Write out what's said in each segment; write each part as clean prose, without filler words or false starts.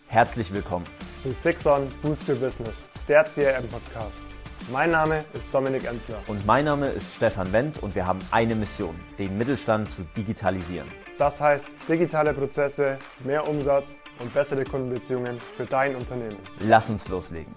Herzlich willkommen zu Six On Boost Your Business, der CRM-Podcast. Mein Name ist Dominik Enzler. und mein Name ist Stefan Wendt und wir haben eine Mission, den Mittelstand zu digitalisieren. Das heißt digitale Prozesse, mehr Umsatz und bessere Kundenbeziehungen für dein Unternehmen. Lass uns loslegen.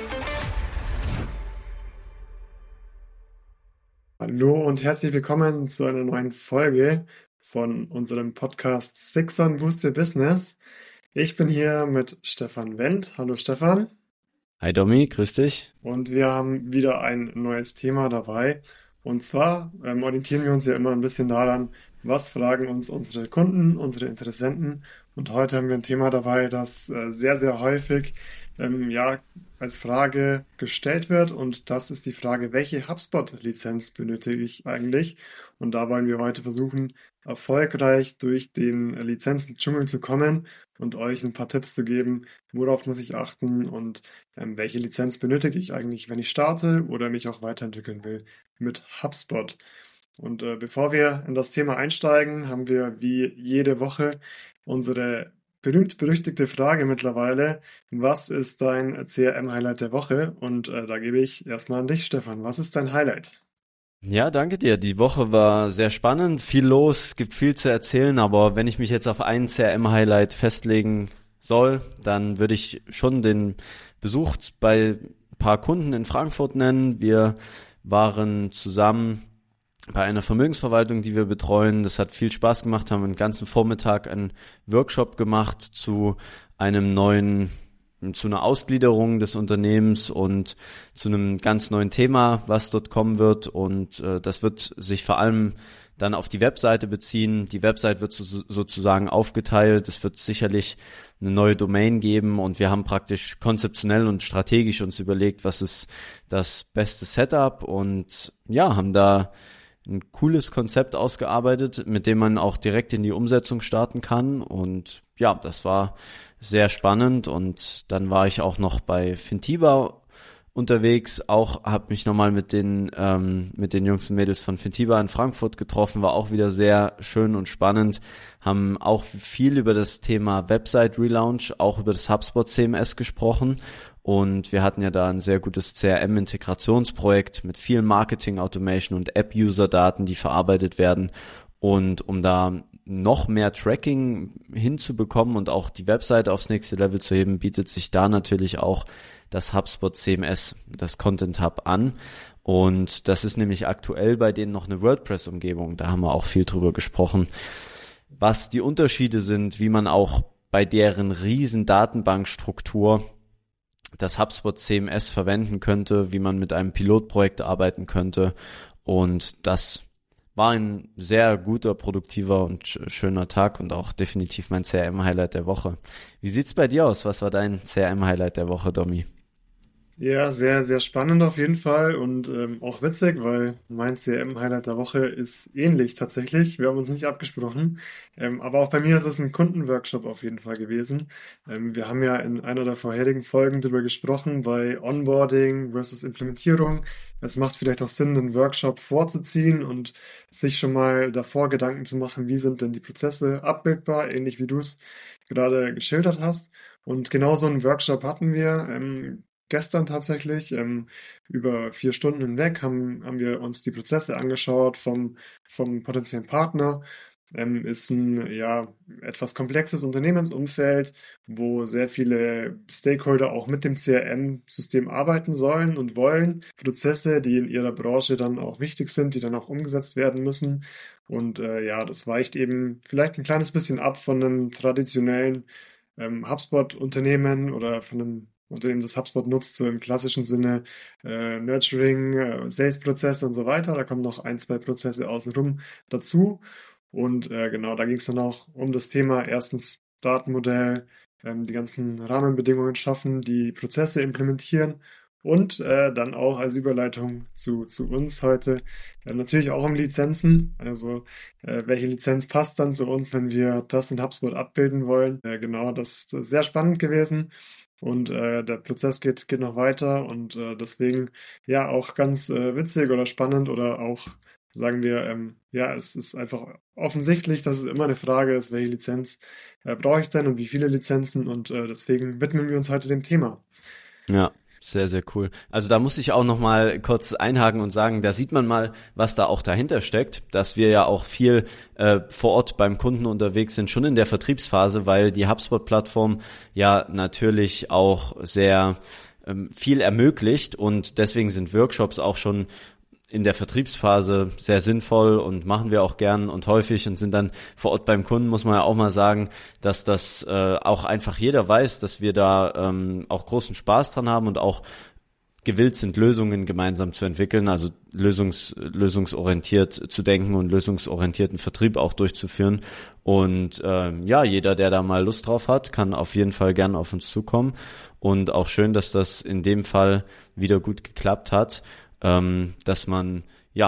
Hallo und herzlich willkommen zu einer neuen Folge von unserem Podcast Six On Boost Your Business. Ich bin hier mit Stefan Wendt. Hallo Stefan. Hi Domi, grüß dich. Und wir haben wieder ein neues Thema dabei. Und zwar orientieren wir uns ja immer ein bisschen daran, was fragen uns unsere Kunden, unsere Interessenten. Und heute haben wir ein Thema dabei, das sehr, sehr häufig als Frage gestellt wird. Und das ist die Frage, welche HubSpot-Lizenz benötige ich eigentlich? Und da wollen wir heute versuchen, erfolgreich durch den Lizenzen-Dschungel zu kommen und euch ein paar Tipps zu geben, worauf muss ich achten und welche Lizenz benötige ich eigentlich, wenn ich starte oder mich auch weiterentwickeln will mit HubSpot. Und bevor wir in das Thema einsteigen, haben wir wie jede Woche unsere berühmt-berüchtigte Frage mittlerweile: Was ist dein CRM-Highlight der Woche? Und da gebe ich erstmal an dich, Stefan. Was ist dein Highlight? Ja, danke dir. Die Woche war sehr spannend, viel los, gibt viel zu erzählen, aber wenn ich mich jetzt auf ein CRM-Highlight festlegen soll, dann würde ich schon den Besuch bei ein paar Kunden in Frankfurt nennen. Wir waren zusammen bei einer Vermögensverwaltung, die wir betreuen. Das hat viel Spaß gemacht, haben einen ganzen Vormittag einen Workshop gemacht zu einer Ausgliederung des Unternehmens und zu einem ganz neuen Thema, was dort kommen wird. Und das wird sich vor allem dann auf die Webseite beziehen. Die Website wird sozusagen aufgeteilt. Es wird sicherlich eine neue Domain geben und wir haben praktisch konzeptionell und strategisch uns überlegt, was ist das beste Setup, und ja, haben da ein cooles Konzept ausgearbeitet, mit dem man auch direkt in die Umsetzung starten kann. Und ja, das war sehr spannend. Und dann war ich auch noch bei Fintiba unterwegs, habe mich nochmal mit den Jungs und Mädels von Fintiba in Frankfurt getroffen, war auch wieder sehr schön und spannend, haben auch viel über das Thema Website Relaunch, auch über das HubSpot CMS gesprochen. Und wir hatten ja da ein sehr gutes CRM-Integrationsprojekt mit viel Marketing-Automation und App-User-Daten, die verarbeitet werden. Und um da noch mehr Tracking hinzubekommen und auch die Webseite aufs nächste Level zu heben, bietet sich da natürlich auch das HubSpot CMS, das Content Hub, an. Und das ist nämlich aktuell bei denen noch eine WordPress-Umgebung. Da haben wir auch viel drüber gesprochen, was die Unterschiede sind, wie man auch bei deren riesen Datenbankstruktur das HubSpot CMS verwenden könnte, wie man mit einem Pilotprojekt arbeiten könnte. Und das war ein sehr guter, produktiver und schöner Tag und auch definitiv mein CRM-Highlight der Woche. Wie sieht's bei dir aus? Was war dein CRM-Highlight der Woche, Domi? Ja, sehr, sehr spannend auf jeden Fall und auch witzig, weil mein CRM-Highlight der Woche ist ähnlich tatsächlich. Wir haben uns nicht abgesprochen, aber auch bei mir ist es ein Kundenworkshop auf jeden Fall gewesen. Wir haben ja in einer der vorherigen Folgen darüber gesprochen, bei Onboarding versus Implementierung. Es macht vielleicht auch Sinn, einen Workshop vorzuziehen und sich schon mal davor Gedanken zu machen, wie sind denn die Prozesse abbildbar, ähnlich wie du es gerade geschildert hast. Und genau so einen Workshop hatten wir gestern tatsächlich, über 4 Stunden hinweg haben wir uns die Prozesse angeschaut vom potenziellen Partner. Ist ein etwas komplexes Unternehmensumfeld, wo sehr viele Stakeholder auch mit dem CRM-System arbeiten sollen und wollen. Prozesse, die in ihrer Branche dann auch wichtig sind, die dann auch umgesetzt werden müssen. Und das weicht eben vielleicht ein kleines bisschen ab von einem traditionellen HubSpot-Unternehmen oder von einem Unternehmen, das HubSpot nutzt, so im klassischen Sinne Nurturing, Sales-Prozesse und so weiter. Da kommen noch 1, 2 Prozesse außenrum dazu. Und genau, da ging es dann auch um das Thema, erstens Datenmodell, die ganzen Rahmenbedingungen schaffen, die Prozesse implementieren und dann auch als Überleitung zu uns heute natürlich auch um Lizenzen. Also welche Lizenz passt dann zu uns, wenn wir das in HubSpot abbilden wollen. Genau, das ist sehr spannend gewesen. Und der Prozess geht noch weiter und deswegen ja auch ganz witzig oder spannend oder auch sagen wir, ja, es ist einfach offensichtlich, dass es immer eine Frage ist, welche Lizenz brauche ich denn und wie viele Lizenzen und deswegen widmen wir uns heute dem Thema. Ja, sehr, sehr cool. Also da muss ich auch noch mal kurz einhaken und sagen, da sieht man mal, was da auch dahinter steckt, dass wir ja auch viel vor Ort beim Kunden unterwegs sind, schon in der Vertriebsphase, weil die HubSpot-Plattform ja natürlich auch sehr viel ermöglicht und deswegen sind Workshops auch schon in der Vertriebsphase sehr sinnvoll und machen wir auch gern und häufig und sind dann vor Ort beim Kunden, muss man ja auch mal sagen, dass das auch einfach jeder weiß, dass wir da auch großen Spaß dran haben und auch gewillt sind, Lösungen gemeinsam zu entwickeln, also lösungsorientiert zu denken und lösungsorientierten Vertrieb auch durchzuführen. Und ja, jeder, der da mal Lust drauf hat, kann auf jeden Fall gern auf uns zukommen. Und auch schön, dass das in dem Fall wieder gut geklappt hat. Dass man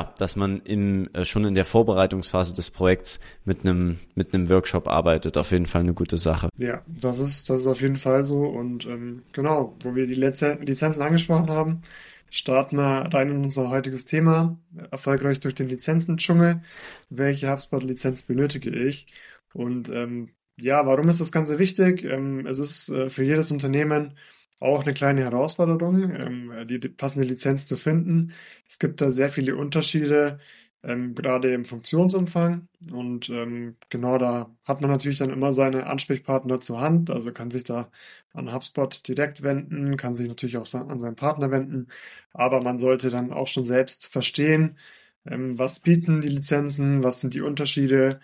schon in der Vorbereitungsphase des Projekts mit einem Workshop arbeitet. Auf jeden Fall eine gute Sache. Ja, das ist auf jeden Fall so. Und genau, wo wir die Lizenzen angesprochen haben, starten wir rein in unser heutiges Thema. Erfolgreich durch den Lizenzendschungel. Welche HubSpot-Lizenz benötige ich? Und ja, warum ist das Ganze wichtig? Es ist für jedes Unternehmen auch eine kleine Herausforderung, die passende Lizenz zu finden. Es gibt da sehr viele Unterschiede, gerade im Funktionsumfang. Und genau da hat man natürlich dann immer seine Ansprechpartner zur Hand, also kann sich da an HubSpot direkt wenden, kann sich natürlich auch an seinen Partner wenden. Aber man sollte dann auch schon selbst verstehen, was bieten die Lizenzen, was sind die Unterschiede.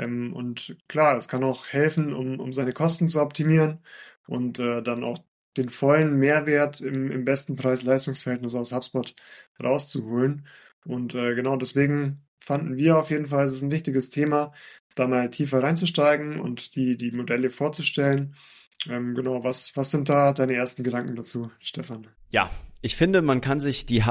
Und klar, es kann auch helfen, um seine Kosten zu optimieren und dann auch den vollen Mehrwert im besten Preis-Leistungs-Verhältnis aus HubSpot rauszuholen. Und genau deswegen fanden wir auf jeden Fall, es ist ein wichtiges Thema, da mal tiefer reinzusteigen und die Modelle vorzustellen. Genau, was sind da deine ersten Gedanken dazu, Stefan? Ja, ich finde, man kann sich die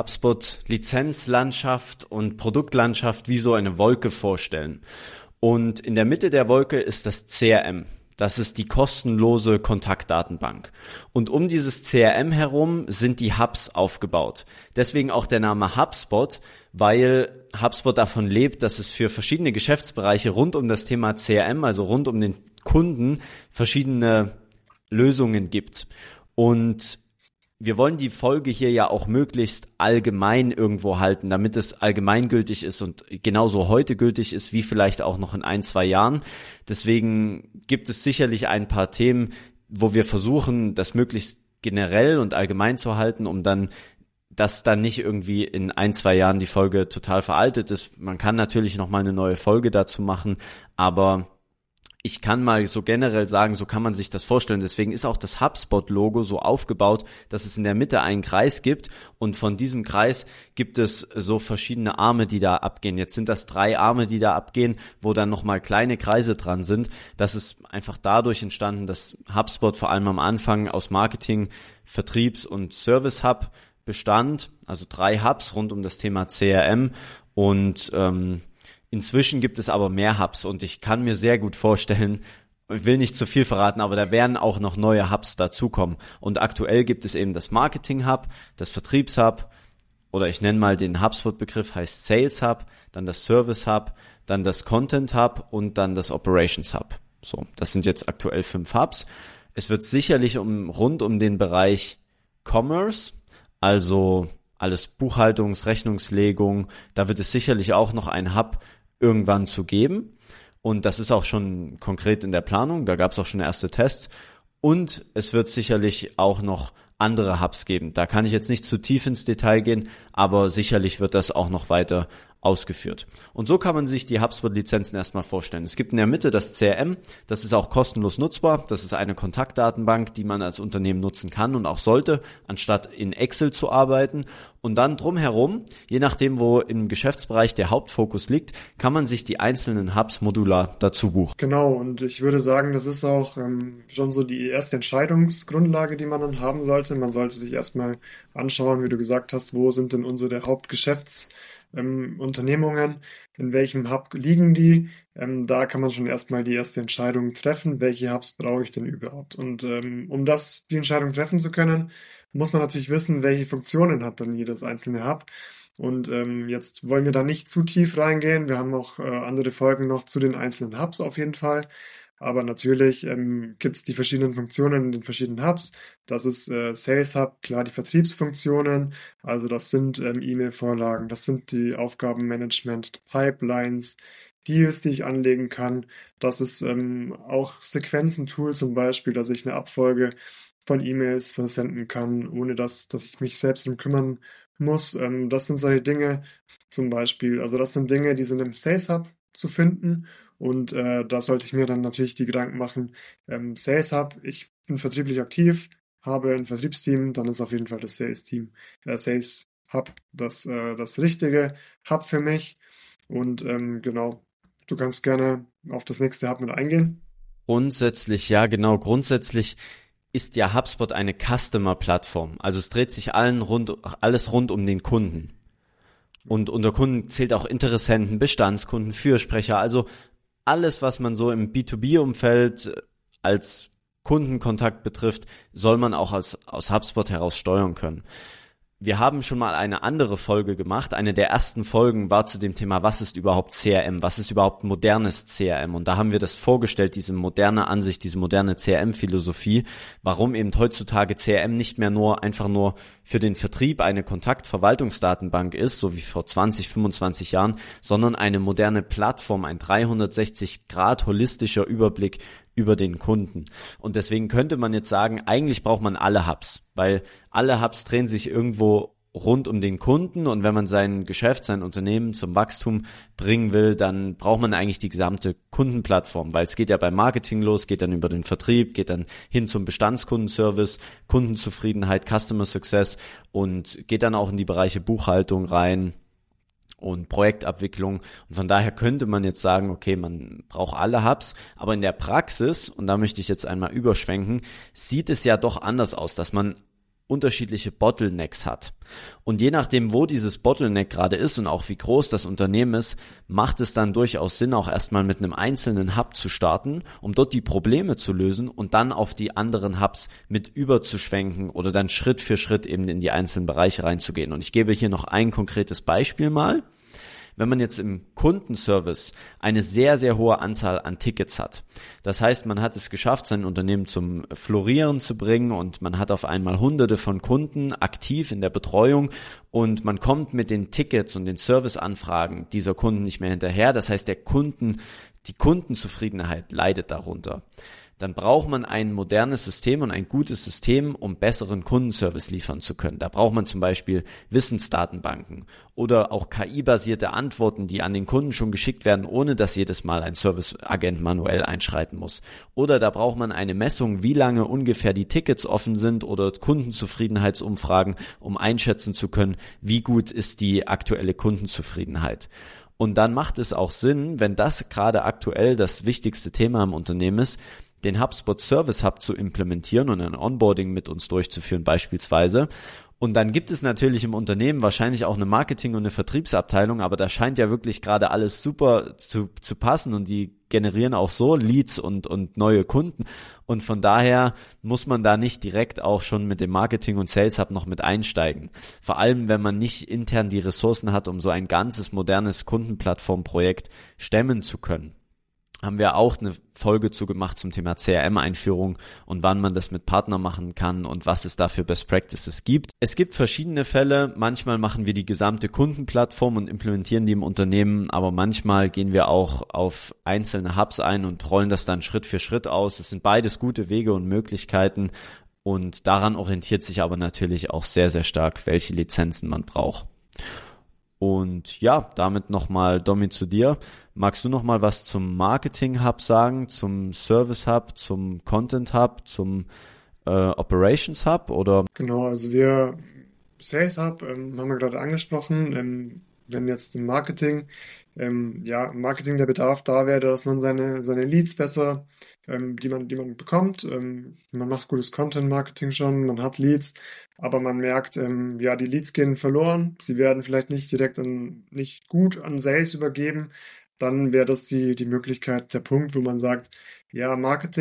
HubSpot-Lizenzlandschaft und Produktlandschaft wie so eine Wolke vorstellen. Und in der Mitte der Wolke ist das CRM. Das ist die kostenlose Kontaktdatenbank. Und um dieses CRM herum sind die Hubs aufgebaut. Deswegen auch der Name HubSpot, weil HubSpot davon lebt, dass es für verschiedene Geschäftsbereiche rund um das Thema CRM, also rund um den Kunden, verschiedene Lösungen gibt. Und wir wollen die Folge hier ja auch möglichst allgemein irgendwo halten, damit es allgemeingültig ist und genauso heute gültig ist, wie vielleicht auch noch in 1-2 Jahren. Deswegen gibt es sicherlich ein paar Themen, wo wir versuchen, das möglichst generell und allgemein zu halten, um dann, dass dann nicht irgendwie in 1-2 Jahren die Folge total veraltet ist. Man kann natürlich nochmal eine neue Folge dazu machen, aber ich kann mal so generell sagen, so kann man sich das vorstellen. Deswegen ist auch das HubSpot-Logo so aufgebaut, dass es in der Mitte einen Kreis gibt und von diesem Kreis gibt es so verschiedene Arme, die da abgehen. Jetzt sind das 3 Arme, die da abgehen, wo dann nochmal kleine Kreise dran sind. Das ist einfach dadurch entstanden, dass HubSpot vor allem am Anfang aus Marketing, Vertriebs- und Service-Hub bestand. Also 3 Hubs rund um das Thema CRM und inzwischen gibt es aber mehr Hubs und ich kann mir sehr gut vorstellen, ich will nicht zu viel verraten, aber da werden auch noch neue Hubs dazukommen. Und aktuell gibt es eben das Marketing-Hub, das Vertriebs-Hub oder ich nenne mal den HubSpot-Begriff, heißt Sales-Hub, dann das Service-Hub, dann das Content-Hub und dann das Operations-Hub. So, das sind jetzt aktuell 5 Hubs. Es wird sicherlich rund um den Bereich Commerce, also alles Buchhaltungs-, Rechnungslegung, da wird es sicherlich auch noch einen Hub irgendwann zu geben. Und das ist auch schon konkret in der Planung. Da gab es auch schon erste Tests. Und es wird sicherlich auch noch andere Hubs geben. Da kann ich jetzt nicht zu tief ins Detail gehen, aber sicherlich wird das auch noch weiter ausgeführt. Und so kann man sich die HubSpot-Lizenzen erstmal vorstellen. Es gibt in der Mitte das CRM, das ist auch kostenlos nutzbar. Das ist eine Kontaktdatenbank, die man als Unternehmen nutzen kann und auch sollte, anstatt in Excel zu arbeiten. Und dann drumherum, je nachdem, wo im Geschäftsbereich der Hauptfokus liegt, kann man sich die einzelnen Hubs modular dazu buchen. Genau, und ich würde sagen, das ist auch schon so die erste Entscheidungsgrundlage, die man dann haben sollte. Man sollte sich erstmal anschauen, wie du gesagt hast, wo sind denn unsere Hauptgeschäftsunternehmungen, in welchem Hub liegen die. Da kann man schon erstmal die erste Entscheidung treffen, welche Hubs brauche ich denn überhaupt. Und um die Entscheidung treffen zu können, muss man natürlich wissen, welche Funktionen hat dann jedes einzelne Hub. Und jetzt wollen wir da nicht zu tief reingehen. Wir haben auch andere Folgen noch zu den einzelnen Hubs auf jeden Fall. Aber natürlich gibt es die verschiedenen Funktionen in den verschiedenen Hubs. Das ist Sales Hub, klar die Vertriebsfunktionen. Also das sind E-Mail-Vorlagen, das sind die Aufgabenmanagement, Pipelines, Deals, die ich anlegen kann. Das ist auch Sequenzen-Tool zum Beispiel, dass ich eine Abfolge von E-Mails versenden kann, ohne dass ich mich selbst drum kümmern muss. Das sind solche Dinge zum Beispiel. Also das sind Dinge, die sind im Sales Hub zu finden. Und da sollte ich mir dann natürlich die Gedanken machen, Sales Hub, ich bin vertrieblich aktiv, habe ein Vertriebsteam, dann ist auf jeden Fall das Sales-Team, Sales Hub das richtige Hub für mich. Und genau, du kannst gerne auf das nächste Hub mit eingehen. Grundsätzlich, ja genau, grundsätzlich ist ja HubSpot eine Customer-Plattform. Also es dreht sich alles rund um den Kunden. Und unter Kunden zählt auch Interessenten, Bestandskunden, Fürsprecher, also alles, was man so im B2B-Umfeld als Kundenkontakt betrifft, soll man auch aus HubSpot heraus steuern können. Wir haben schon mal eine andere Folge gemacht. Eine der ersten Folgen war zu dem Thema, was ist überhaupt CRM? Was ist überhaupt modernes CRM? Und da haben wir das vorgestellt, diese moderne Ansicht, diese moderne CRM-Philosophie, warum eben heutzutage CRM nicht mehr einfach nur für den Vertrieb eine Kontaktverwaltungsdatenbank ist, so wie vor 20, 25 Jahren, sondern eine moderne Plattform, ein 360° holistischer Überblick über den Kunden. Und deswegen könnte man jetzt sagen, eigentlich braucht man alle Hubs, weil alle Hubs drehen sich irgendwo rund um den Kunden und wenn man sein Geschäft, sein Unternehmen zum Wachstum bringen will, dann braucht man eigentlich die gesamte Kundenplattform, weil es geht ja beim Marketing los, geht dann über den Vertrieb, geht dann hin zum Bestandskundenservice, Kundenzufriedenheit, Customer Success und geht dann auch in die Bereiche Buchhaltung rein und Projektabwicklung. Und von daher könnte man jetzt sagen, okay, man braucht alle Hubs, aber in der Praxis, und da möchte ich jetzt einmal überschwenken, sieht es ja doch anders aus, dass man unterschiedliche Bottlenecks hat. Und je nachdem, wo dieses Bottleneck gerade ist und auch wie groß das Unternehmen ist, macht es dann durchaus Sinn, auch erstmal mit einem einzelnen Hub zu starten, um dort die Probleme zu lösen und dann auf die anderen Hubs mit überzuschwenken oder dann Schritt für Schritt eben in die einzelnen Bereiche reinzugehen. Und ich gebe hier noch ein konkretes Beispiel mal. Wenn man jetzt im Kundenservice eine sehr, sehr hohe Anzahl an Tickets hat, das heißt, man hat es geschafft, sein Unternehmen zum Florieren zu bringen und man hat auf einmal Hunderte von Kunden aktiv in der Betreuung und man kommt mit den Tickets und den Serviceanfragen dieser Kunden nicht mehr hinterher. Das heißt, die Kundenzufriedenheit leidet darunter. Dann braucht man ein modernes System und ein gutes System, um besseren Kundenservice liefern zu können. Da braucht man zum Beispiel Wissensdatenbanken oder auch KI-basierte Antworten, die an den Kunden schon geschickt werden, ohne dass jedes Mal ein Serviceagent manuell einschreiten muss. Oder da braucht man eine Messung, wie lange ungefähr die Tickets offen sind oder Kundenzufriedenheitsumfragen, um einschätzen zu können, wie gut ist die aktuelle Kundenzufriedenheit. Und dann macht es auch Sinn, wenn das gerade aktuell das wichtigste Thema im Unternehmen ist, den HubSpot Service Hub zu implementieren und ein Onboarding mit uns durchzuführen beispielsweise. Und dann gibt es natürlich im Unternehmen wahrscheinlich auch eine Marketing- und eine Vertriebsabteilung, aber da scheint ja wirklich gerade alles super zu passen und die generieren auch so Leads und neue Kunden. Und von daher muss man da nicht direkt auch schon mit dem Marketing- und Sales Hub noch mit einsteigen. Vor allem, wenn man nicht intern die Ressourcen hat, um so ein ganzes modernes Kundenplattformprojekt stemmen zu können. Haben wir auch eine Folge zu gemacht zum Thema CRM-Einführung und wann man das mit Partnern machen kann und was es da für Best Practices gibt. Es gibt verschiedene Fälle. Manchmal machen wir die gesamte Kundenplattform und implementieren die im Unternehmen, aber manchmal gehen wir auch auf einzelne Hubs ein und rollen das dann Schritt für Schritt aus. Es sind beides gute Wege und Möglichkeiten und daran orientiert sich aber natürlich auch sehr, sehr stark, welche Lizenzen man braucht. Und ja, damit nochmal, Domi, zu dir. Magst du nochmal was zum Marketing Hub sagen, zum Service Hub, zum Content Hub, zum Operations Hub oder? Genau, also Sales Hub haben wir gerade angesprochen. Wenn jetzt im Marketing, im Marketing der Bedarf da wäre, dass man seine Leads besser, die man bekommt. Man macht gutes Content-Marketing schon, man hat Leads, aber man merkt, die Leads gehen verloren, sie werden vielleicht nicht nicht gut an Sales übergeben. Dann wäre das die Möglichkeit, der Punkt, wo man sagt, ja, Marketing,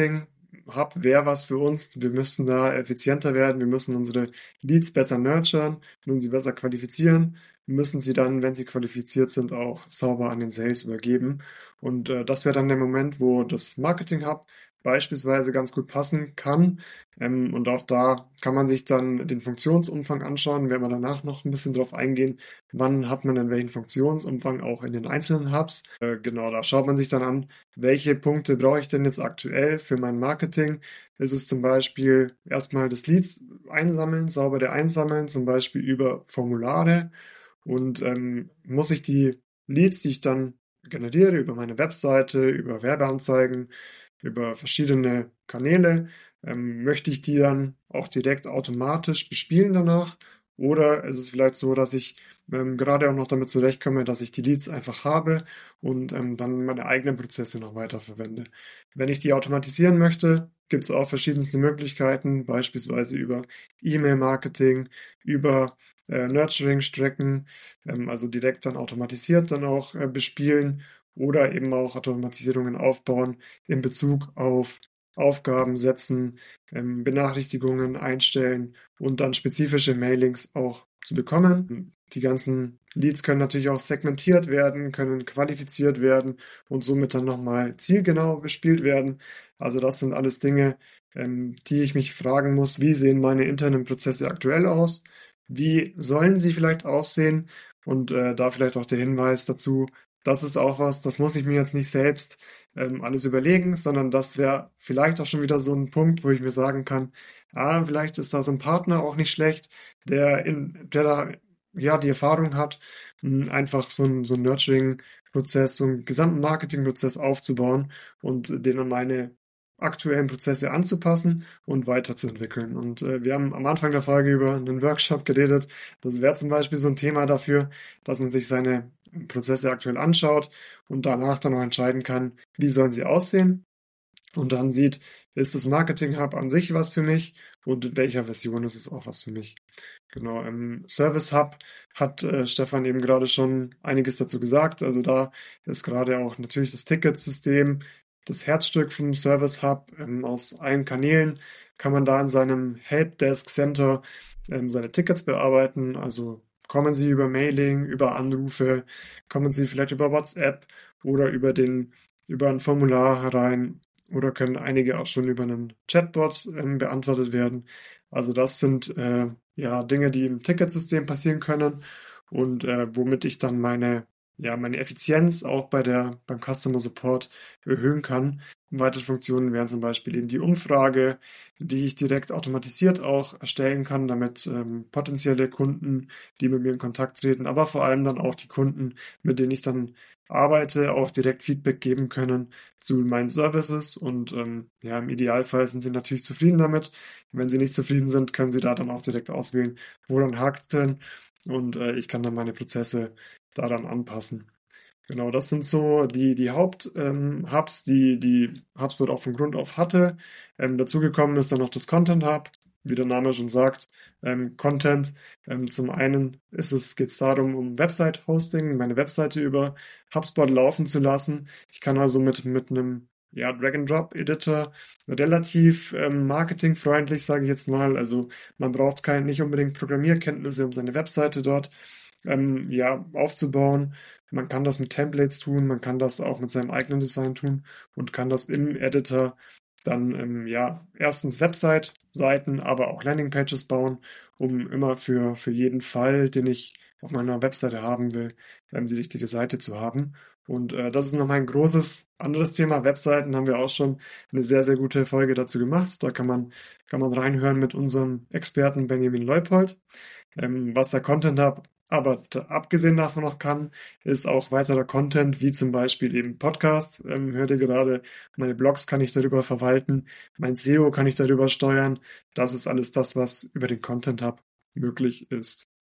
Hub wäre was für uns. Wir müssten da effizienter werden. Wir müssen unsere Leads besser nurturen, müssen sie besser qualifizieren, müssen sie dann, wenn sie qualifiziert sind, auch sauber an den Sales übergeben. Und das wäre dann der Moment, wo das Marketing Hub beispielsweise ganz gut passen kann. Und auch da kann man sich dann den Funktionsumfang anschauen. Werden wir danach noch ein bisschen drauf eingehen, wann hat man denn welchen Funktionsumfang auch in den einzelnen Hubs. Genau, da schaut man sich dann an, welche Punkte brauche ich denn jetzt aktuell für mein Marketing. Ist es zum Beispiel erstmal das Leads einsammeln, sauber einsammeln, zum Beispiel über Formulare. Und muss ich die Leads, die ich dann generiere, über meine Webseite, über Werbeanzeigen, über verschiedene Kanäle, möchte ich die dann auch direkt automatisch bespielen danach? Oder ist es vielleicht so, dass ich gerade auch noch damit zurechtkomme, dass ich die Leads einfach habe und dann meine eigenen Prozesse noch weiter verwende? Wenn ich die automatisieren möchte, gibt es auch verschiedenste Möglichkeiten, beispielsweise über E-Mail-Marketing, über Nurturing-Strecken, also direkt dann automatisiert dann auch bespielen oder eben auch Automatisierungen aufbauen in Bezug auf Aufgaben setzen, Benachrichtigungen einstellen und dann spezifische Mailings auch zu bekommen. Die ganzen Leads können natürlich auch segmentiert werden, können qualifiziert werden und somit dann nochmal zielgenau bespielt werden. Also das sind alles Dinge, die ich mich fragen muss, wie sehen meine internen Prozesse aktuell aus? Wie sollen sie vielleicht aussehen? Und da vielleicht auch der Hinweis dazu, das ist auch was, das muss ich mir jetzt nicht selbst alles überlegen, sondern das wäre vielleicht auch schon wieder so ein Punkt, wo ich mir sagen kann, vielleicht ist da so ein Partner auch nicht schlecht, der da ja die Erfahrung hat, einfach so ein Nurturing-Prozess, so einen gesamten Marketing-Prozess aufzubauen und den an meine aktuellen Prozesse anzupassen und weiterzuentwickeln. Und wir haben am Anfang der Folge über einen Workshop geredet. Das wäre zum Beispiel so ein Thema dafür, dass man sich seine Prozesse aktuell anschaut und danach dann auch entscheiden kann, wie sollen sie aussehen und dann sieht, ist das Marketing Hub an sich was für mich und in welcher Version ist es auch was für mich. Genau, im Service Hub hat Stefan eben gerade schon einiges dazu gesagt. Also da ist gerade auch natürlich das Ticketsystem das Herzstück vom Service Hub. Aus allen Kanälen kann man da in seinem Helpdesk Center seine Tickets bearbeiten. Also kommen Sie über Mailing, über Anrufe, kommen Sie vielleicht über WhatsApp oder über ein Formular herein oder können einige auch schon über einen Chatbot beantwortet werden. Also das sind Dinge, die im Ticketsystem passieren können und womit ich dann meine Effizienz auch beim Customer Support erhöhen kann. Weitere Funktionen wären zum Beispiel eben die Umfrage, die ich direkt automatisiert auch erstellen kann, damit potenzielle Kunden, die mit mir in Kontakt treten, aber vor allem dann auch die Kunden, mit denen ich dann arbeite, auch direkt Feedback geben können zu meinen Services und im Idealfall sind sie natürlich zufrieden damit. Wenn sie nicht zufrieden sind, können sie da dann auch direkt auswählen, wo dann hakt es denn und ich kann dann meine Prozesse daran anpassen. Genau, das sind so die Haupt-Hubs, die HubSpot auch von Grund auf hatte. Dazugekommen ist dann noch das Content Hub, wie der Name schon sagt. Content, zum einen geht es darum, um Website-Hosting, meine Webseite über HubSpot laufen zu lassen. Ich kann also mit einem Drag-and-Drop-Editor relativ marketingfreundlich, sage ich jetzt mal. Also man braucht nicht unbedingt Programmierkenntnisse, um seine Webseite dort aufzubauen. Man kann das mit Templates tun, man kann das auch mit seinem eigenen Design tun und kann das im Editor dann erstens Website-Seiten, aber auch Landingpages bauen, um immer für jeden Fall, den ich auf meiner Webseite haben will, die richtige Seite zu haben. Und das ist nochmal ein großes anderes Thema. Webseiten haben wir auch schon eine sehr, sehr gute Folge dazu gemacht. Da kann man reinhören mit unserem Experten Benjamin Leupold. Was der Content Hub aber abgesehen davon noch kann, ist auch weiterer Content, wie zum Beispiel eben Podcast. Hört ihr gerade, meine Blogs kann ich darüber verwalten, mein SEO kann ich darüber steuern. Das ist alles das, was über den Content Hub möglich ist.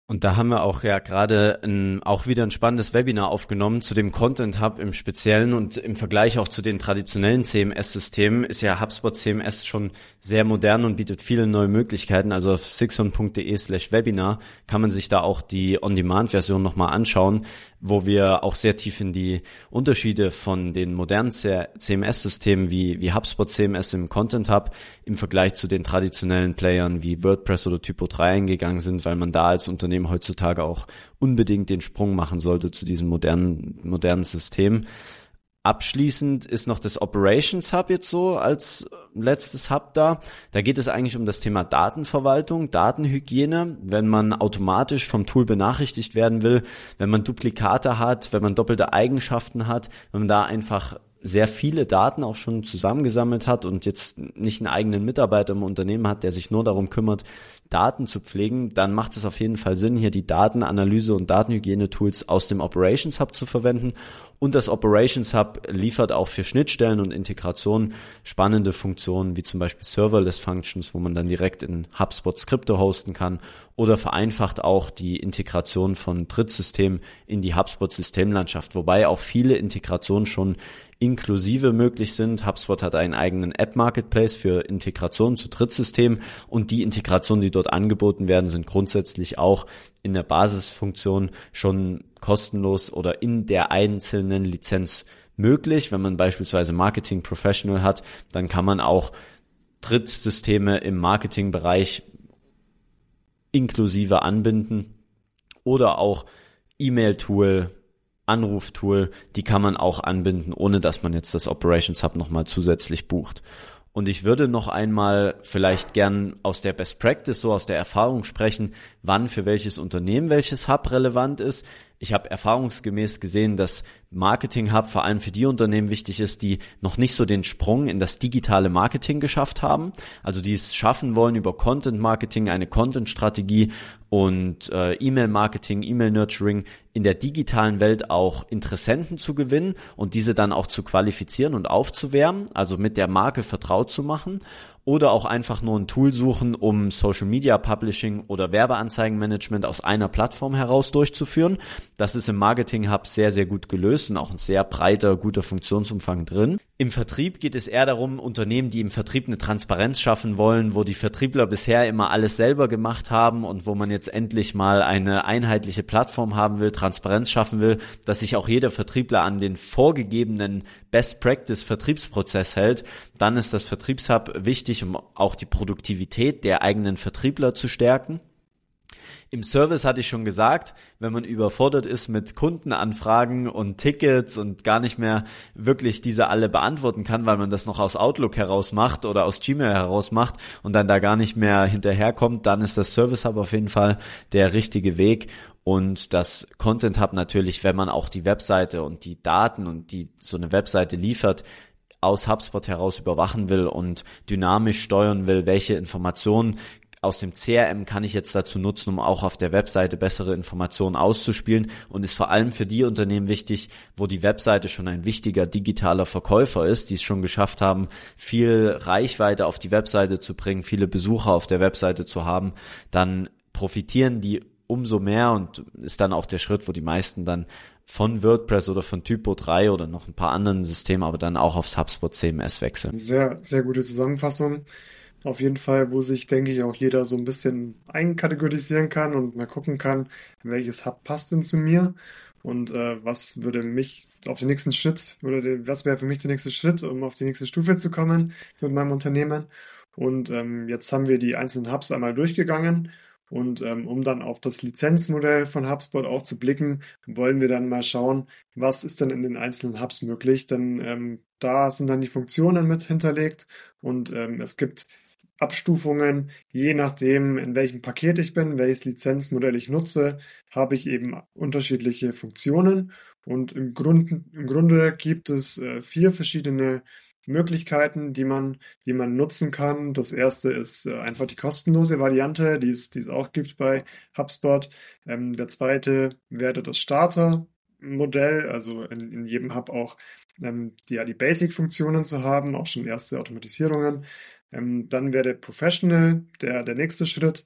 Und da haben wir auch ja gerade auch wieder ein spannendes Webinar aufgenommen zu dem Content Hub im Speziellen, und im Vergleich auch zu den traditionellen CMS-Systemen ist ja HubSpot CMS schon sehr modern und bietet viele neue Möglichkeiten. Also auf sixon.de/Webinar kann man sich da auch die On-Demand-Version nochmal anschauen, wo wir auch sehr tief in die Unterschiede von den modernen CMS-Systemen wie HubSpot CMS im Content Hub im Vergleich zu den traditionellen Playern wie WordPress oder Typo 3 eingegangen sind, weil man da als Unternehmen heutzutage auch unbedingt den Sprung machen sollte zu diesem modernen System. Abschließend ist noch das Operations Hub jetzt so als letztes Hub da. Da geht es eigentlich um das Thema Datenverwaltung, Datenhygiene, wenn man automatisch vom Tool benachrichtigt werden will, wenn man Duplikate hat, wenn man doppelte Eigenschaften hat, wenn man da einfach sehr viele Daten auch schon zusammengesammelt hat und jetzt nicht einen eigenen Mitarbeiter im Unternehmen hat, der sich nur darum kümmert, Daten zu pflegen, dann macht es auf jeden Fall Sinn, hier die Datenanalyse und Datenhygiene-Tools aus dem Operations Hub zu verwenden. Und das Operations Hub liefert auch für Schnittstellen und Integration spannende Funktionen, wie zum Beispiel Serverless Functions, wo man dann direkt in HubSpot Skripte hosten kann, oder vereinfacht auch die Integration von Drittsystemen in die HubSpot-Systemlandschaft, wobei auch viele Integrationen schon inklusive möglich sind. HubSpot hat einen eigenen App-Marketplace für Integration zu Drittsystemen, und die Integrationen, die dort angeboten werden, sind grundsätzlich auch in der Basisfunktion schon kostenlos oder in der einzelnen Lizenz möglich. Wenn man beispielsweise Marketing Professional hat, dann kann man auch Drittsysteme im Marketingbereich inklusive anbinden, oder auch E-Mail-Tool, Anruftool, die kann man auch anbinden, ohne dass man jetzt das Operations Hub nochmal zusätzlich bucht. Und ich würde noch einmal vielleicht gern aus der Best Practice, so aus der Erfahrung sprechen, wann für welches Unternehmen welches Hub relevant ist. Ich habe erfahrungsgemäß gesehen, dass Marketing Hub vor allem für die Unternehmen wichtig ist, die noch nicht so den Sprung in das digitale Marketing geschafft haben, also die es schaffen wollen, über Content Marketing, eine Content-Strategie und E-Mail-Marketing, E-Mail-Nurturing in der digitalen Welt auch Interessenten zu gewinnen und diese dann auch zu qualifizieren und aufzuwärmen, also mit der Marke vertraut zu machen. Oder auch einfach nur ein Tool suchen, um Social Media Publishing oder Werbeanzeigenmanagement aus einer Plattform heraus durchzuführen. Das ist im Marketing Hub sehr, sehr gut gelöst und auch ein sehr breiter, guter Funktionsumfang drin. Im Vertrieb geht es eher darum, Unternehmen, die im Vertrieb eine Transparenz schaffen wollen, wo die Vertriebler bisher immer alles selber gemacht haben und wo man jetzt endlich mal eine einheitliche Plattform haben will, Transparenz schaffen will, dass sich auch jeder Vertriebler an den vorgegebenen Best Practice Vertriebsprozess hält. Dann ist das Vertriebshub wichtig, um auch die Produktivität der eigenen Vertriebler zu stärken. Im Service hatte ich schon gesagt, wenn man überfordert ist mit Kundenanfragen und Tickets und gar nicht mehr wirklich diese alle beantworten kann, weil man das noch aus Outlook heraus macht oder aus Gmail heraus macht und dann da gar nicht mehr hinterherkommt, dann ist das Service Hub auf jeden Fall der richtige Weg. Und das Content Hub natürlich, wenn man auch die Webseite und die Daten und die so eine Webseite liefert, aus HubSpot heraus überwachen will und dynamisch steuern will, welche Informationen aus dem CRM kann ich jetzt dazu nutzen, um auch auf der Webseite bessere Informationen auszuspielen, und ist vor allem für die Unternehmen wichtig, wo die Webseite schon ein wichtiger digitaler Verkäufer ist, die es schon geschafft haben, viel Reichweite auf die Webseite zu bringen, viele Besucher auf der Webseite zu haben, dann profitieren die umso mehr und ist dann auch der Schritt, wo die meisten dann von WordPress oder von Typo 3 oder noch ein paar anderen Systemen, aber dann auch aufs HubSpot CMS wechseln. Sehr, sehr gute Zusammenfassung. Auf jeden Fall, wo sich, denke ich, auch jeder so ein bisschen einkategorisieren kann und mal gucken kann, welches Hub passt denn zu mir und was würde mich auf den nächsten Schritt was wäre für mich der nächste Schritt, um auf die nächste Stufe zu kommen mit meinem Unternehmen. Und jetzt haben wir die einzelnen Hubs einmal durchgegangen. Und um dann auf das Lizenzmodell von HubSpot auch zu blicken, wollen wir dann mal schauen, was ist denn in den einzelnen Hubs möglich. Denn da sind dann die Funktionen mit hinterlegt und es gibt Abstufungen, je nachdem, in welchem Paket ich bin, welches Lizenzmodell ich nutze, habe ich eben unterschiedliche Funktionen. Und im Grunde gibt es 4 verschiedene Möglichkeiten, die man nutzen kann. Das erste ist einfach die kostenlose Variante, die es auch gibt bei HubSpot. Der zweite wäre das Starter-Modell, also in jedem Hub auch die Basic-Funktionen zu haben, auch schon erste Automatisierungen. Dann wäre der Professional der nächste Schritt.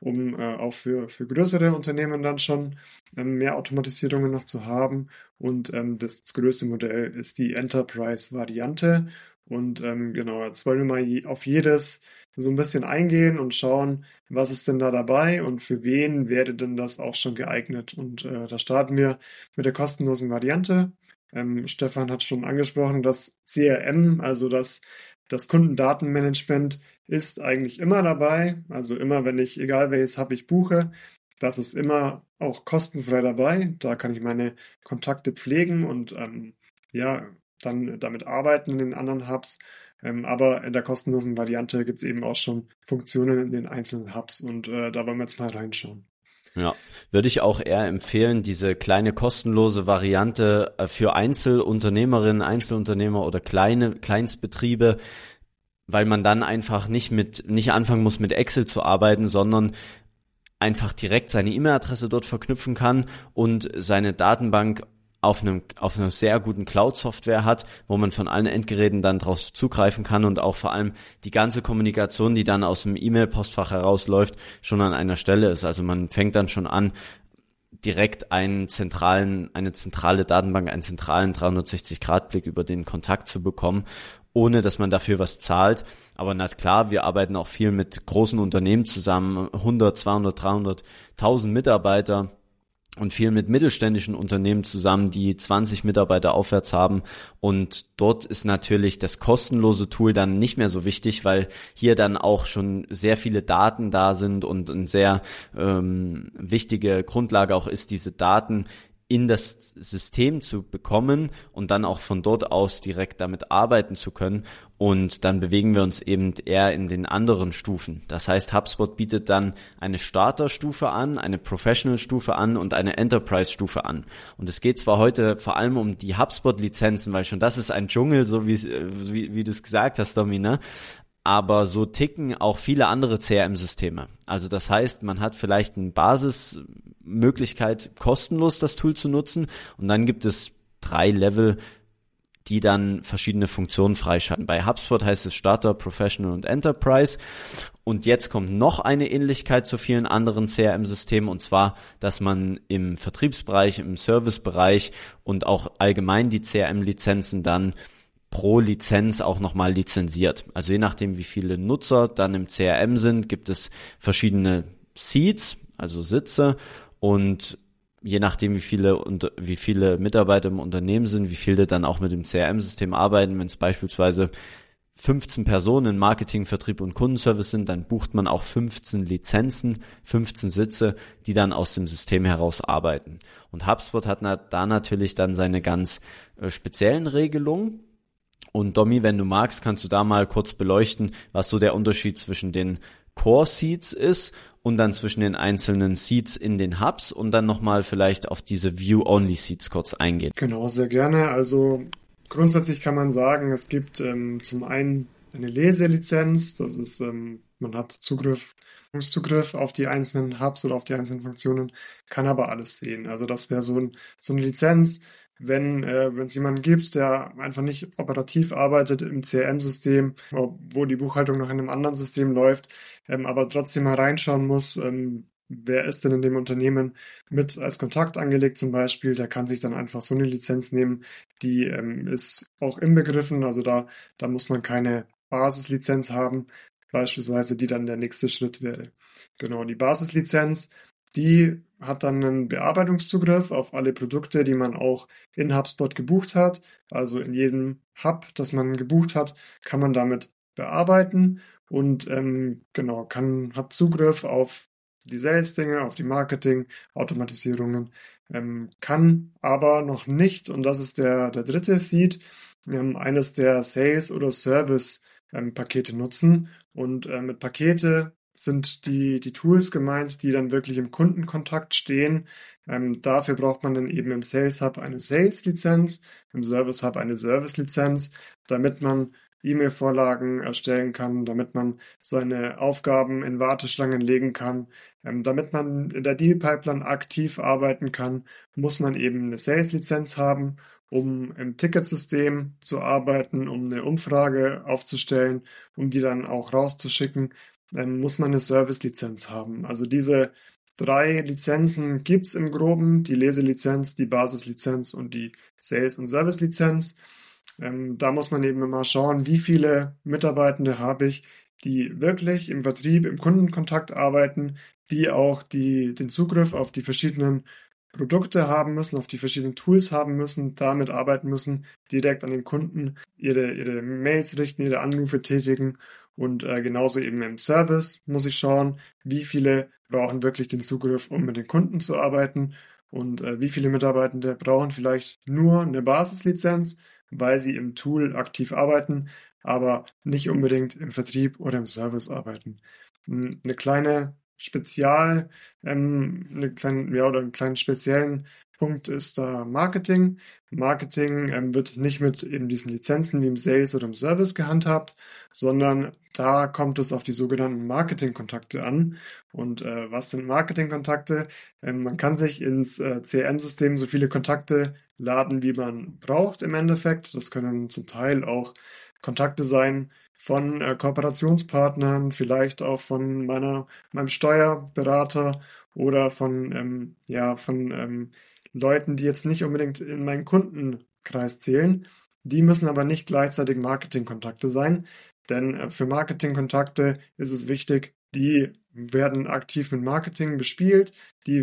um auch für größere Unternehmen dann schon mehr Automatisierungen noch zu haben. Und das größte Modell ist die Enterprise-Variante. Und genau, jetzt wollen wir mal auf jedes so ein bisschen eingehen und schauen, was ist denn da dabei und für wen wäre denn das auch schon geeignet. Und da starten wir mit der kostenlosen Variante. Stefan hat schon angesprochen, das CRM, also das Kundendatenmanagement ist eigentlich immer dabei. Also immer, wenn ich, egal welches Hub ich buche, das ist immer auch kostenfrei dabei. Da kann ich meine Kontakte pflegen und ja, dann damit arbeiten in den anderen Hubs. Aber in der kostenlosen Variante gibt es eben auch schon Funktionen in den einzelnen Hubs und da wollen wir jetzt mal reinschauen. Ja, würde ich auch eher empfehlen, diese kleine kostenlose Variante für Einzelunternehmerinnen, Einzelunternehmer oder Kleinstbetriebe, weil man dann einfach nicht anfangen muss mit Excel zu arbeiten, sondern einfach direkt seine E-Mail-Adresse dort verknüpfen kann und seine Datenbank auf einer sehr guten Cloud-Software hat, wo man von allen Endgeräten dann drauf zugreifen kann und auch vor allem die ganze Kommunikation, die dann aus dem E-Mail-Postfach herausläuft, schon an einer Stelle ist. Also man fängt dann schon an, direkt eine zentrale Datenbank, einen zentralen 360-Grad-Blick über den Kontakt zu bekommen, ohne dass man dafür was zahlt. Aber na klar, wir arbeiten auch viel mit großen Unternehmen zusammen, 100, 200, 300, 1000 Mitarbeiter, und viel mit mittelständischen Unternehmen zusammen, die 20 Mitarbeiter aufwärts haben. Und dort ist natürlich das kostenlose Tool dann nicht mehr so wichtig, weil hier dann auch schon sehr viele Daten da sind und eine sehr wichtige Grundlage auch ist, diese Daten in das System zu bekommen und dann auch von dort aus direkt damit arbeiten zu können. Und dann bewegen wir uns eben eher in den anderen Stufen. Das heißt, HubSpot bietet dann eine Starter-Stufe an, eine Professional-Stufe an und eine Enterprise-Stufe an. Und es geht zwar heute vor allem um die HubSpot-Lizenzen, weil schon das ist ein Dschungel, so wie du es gesagt hast, Domi, ne? Aber so ticken auch viele andere CRM-Systeme. Also das heißt, man hat vielleicht eine Basismöglichkeit, kostenlos das Tool zu nutzen und dann gibt es 3 Level, die dann verschiedene Funktionen freischalten. Bei HubSpot heißt es Starter, Professional und Enterprise. Und jetzt kommt noch eine Ähnlichkeit zu vielen anderen CRM-Systemen und zwar, dass man im Vertriebsbereich, im Servicebereich und auch allgemein die CRM-Lizenzen dann pro Lizenz auch nochmal lizenziert. Also je nachdem, wie viele Nutzer dann im CRM sind, gibt es verschiedene Seats, also Sitze und je nachdem, wie viele Mitarbeiter im Unternehmen sind, wie viele dann auch mit dem CRM-System arbeiten, wenn es beispielsweise 15 Personen in Marketing, Vertrieb und Kundenservice sind, dann bucht man auch 15 Lizenzen, 15 Sitze, die dann aus dem System heraus arbeiten. Und HubSpot hat da natürlich dann seine ganz speziellen Regelungen. Und Domi, wenn du magst, kannst du da mal kurz beleuchten, was so der Unterschied zwischen den Core Seats ist und dann zwischen den einzelnen Seats in den Hubs und dann nochmal vielleicht auf diese View-Only Seats kurz eingehen. Genau, sehr gerne. Also grundsätzlich kann man sagen, es gibt zum einen eine Leselizenz, das ist, man hat Zugriff auf die einzelnen Hubs oder auf die einzelnen Funktionen, kann aber alles sehen. Also das wäre so eine Lizenz, wenn es jemanden gibt, der einfach nicht operativ arbeitet im CRM-System, wo die Buchhaltung noch in einem anderen System läuft, aber trotzdem mal reinschauen muss, wer ist denn in dem Unternehmen mit als Kontakt angelegt zum Beispiel, der kann sich dann einfach so eine Lizenz nehmen, die ist auch inbegriffen, also da muss man keine Basislizenz haben, beispielsweise, die dann der nächste Schritt wäre. Genau, die Basislizenz, die hat dann einen Bearbeitungszugriff auf alle Produkte, die man auch in HubSpot gebucht hat. Also in jedem Hub, das man gebucht hat, kann man damit bearbeiten und genau, hat Zugriff auf die Sales-Dinge, auf die Marketing-Automatisierungen, kann aber noch nicht, und das ist der dritte Seed, eines der Sales- oder Service-Pakete nutzen. Und mit Pakete sind die Tools gemeint, die dann wirklich im Kundenkontakt stehen. Dafür braucht man dann eben im Sales Hub eine Sales-Lizenz, im Service Hub eine Service-Lizenz, damit man E-Mail-Vorlagen erstellen kann, damit man seine Aufgaben in Warteschlangen legen kann, damit man in der Deal-Pipeline aktiv arbeiten kann, muss man eben eine Sales-Lizenz haben, um im Ticketsystem zu arbeiten, um eine Umfrage aufzustellen, um die dann auch rauszuschicken. muss man eine Service-Lizenz haben. Also diese 3 Lizenzen gibt's im Groben, die Leselizenz, die Basislizenz und die Sales- und Service-Lizenz. Da muss man eben immer schauen, wie viele Mitarbeitende habe ich, die wirklich im Vertrieb, im Kundenkontakt arbeiten, die auch den Zugriff auf die verschiedenen Produkte haben müssen, auf die verschiedenen Tools haben müssen, damit arbeiten müssen, direkt an den Kunden ihre Mails richten, ihre Anrufe tätigen und genauso eben im Service muss ich schauen, wie viele brauchen wirklich den Zugriff, um mit den Kunden zu arbeiten und wie viele Mitarbeitende brauchen vielleicht nur eine Basislizenz, weil sie im Tool aktiv arbeiten, aber nicht unbedingt im Vertrieb oder im Service arbeiten. Eine kleine einen kleinen speziellen Punkt ist da Marketing. Marketing wird nicht mit eben diesen Lizenzen wie im Sales oder im Service gehandhabt, sondern da kommt es auf die sogenannten Marketingkontakte an. Und was sind Marketingkontakte? Man kann sich ins CRM-System so viele Kontakte laden, wie man braucht im Endeffekt. Das können zum Teil auch Kontakte sein von Kooperationspartnern, vielleicht auch von meinem Steuerberater oder von Leuten, die jetzt nicht unbedingt in meinen Kundenkreis zählen. Die müssen aber nicht gleichzeitig Marketingkontakte sein, denn für Marketingkontakte ist es wichtig, die werden aktiv mit Marketing bespielt,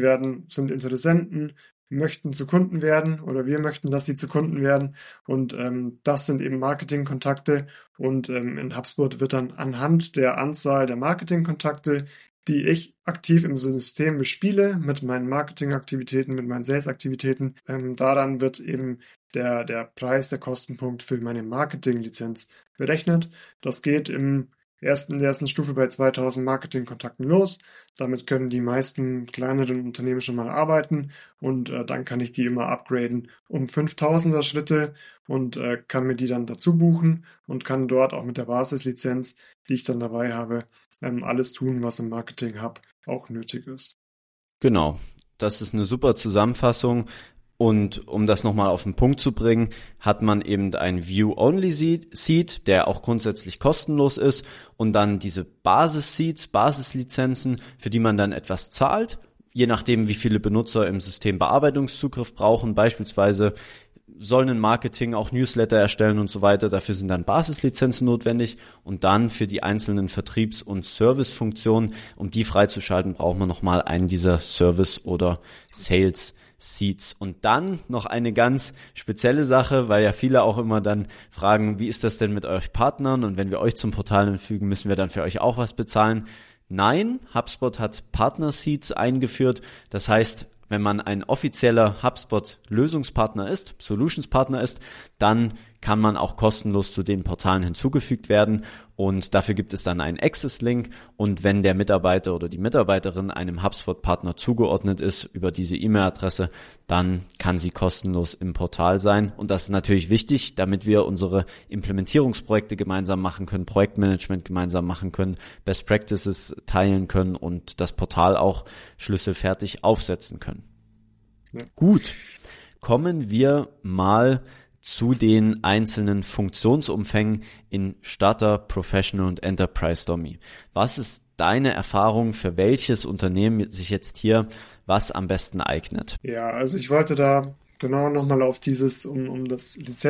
sind Interessenten, möchten zu Kunden werden oder wir möchten, dass sie zu Kunden werden und das sind eben Marketingkontakte und in HubSpot wird dann anhand der Anzahl der Marketingkontakte, die ich aktiv im System bespiele mit meinen Marketingaktivitäten, mit meinen Sales-Aktivitäten, daran wird eben der Preis, der Kostenpunkt für meine Marketinglizenz berechnet. Das geht in der ersten Stufe bei 2000 Marketingkontakten los. Damit können die meisten kleineren Unternehmen schon mal arbeiten und dann kann ich die immer upgraden um 5000er Schritte und kann mir die dann dazu buchen und kann dort auch mit der Basislizenz, die ich dann dabei habe, alles tun, was im Marketing Hub auch nötig ist. Genau, das ist eine super Zusammenfassung. Und um das nochmal auf den Punkt zu bringen, hat man eben ein View-Only-Seat, der auch grundsätzlich kostenlos ist und dann diese Basis-Seats, Basislizenzen, für die man dann etwas zahlt, je nachdem, wie viele Benutzer im System Bearbeitungszugriff brauchen. Beispielsweise sollen ein Marketing auch Newsletter erstellen und so weiter. Dafür sind dann Basislizenzen notwendig und dann für die einzelnen Vertriebs- und Servicefunktionen, um die freizuschalten, braucht man nochmal einen dieser Service- oder Sales-Seats. Und dann noch eine ganz spezielle Sache, weil ja viele auch immer dann fragen, wie ist das denn mit euch Partnern? Und wenn wir euch zum Portal hinzufügen, müssen wir dann für euch auch was bezahlen? Nein, HubSpot hat Partner-Seats eingeführt. Das heißt, wenn man ein offizieller HubSpot-Lösungspartner ist, Solutions-Partner ist, dann kann man auch kostenlos zu den Portalen hinzugefügt werden und dafür gibt es dann einen Access-Link und wenn der Mitarbeiter oder die Mitarbeiterin einem HubSpot-Partner zugeordnet ist über diese E-Mail-Adresse, dann kann sie kostenlos im Portal sein und das ist natürlich wichtig, damit wir unsere Implementierungsprojekte gemeinsam machen können, Projektmanagement gemeinsam machen können, Best Practices teilen können und das Portal auch schlüsselfertig aufsetzen können. Ja. Gut, kommen wir mal zu den einzelnen Funktionsumfängen in Starter, Professional und Enterprise Domi. Was ist deine Erfahrung, für welches Unternehmen sich jetzt hier was am besten eignet? Ja, also ich wollte da genau nochmal auf dieses, um die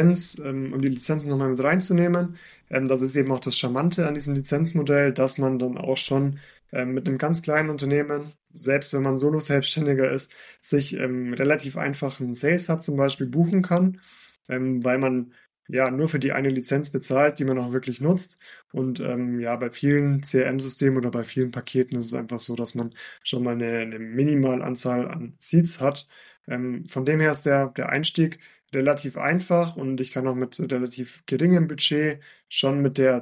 Lizenzen nochmal mit reinzunehmen. Das ist eben auch das Charmante an diesem Lizenzmodell, dass man dann auch schon mit einem ganz kleinen Unternehmen, selbst wenn man Solo-Selbstständiger ist, sich relativ einfach einen Sales Hub zum Beispiel buchen kann, weil man ja nur für die eine Lizenz bezahlt, die man auch wirklich nutzt. Und bei vielen CRM-Systemen oder bei vielen Paketen ist es einfach so, dass man schon mal eine Minimalanzahl an Seats hat. Von dem her ist der Einstieg relativ einfach und ich kann auch mit relativ geringem Budget schon mit dem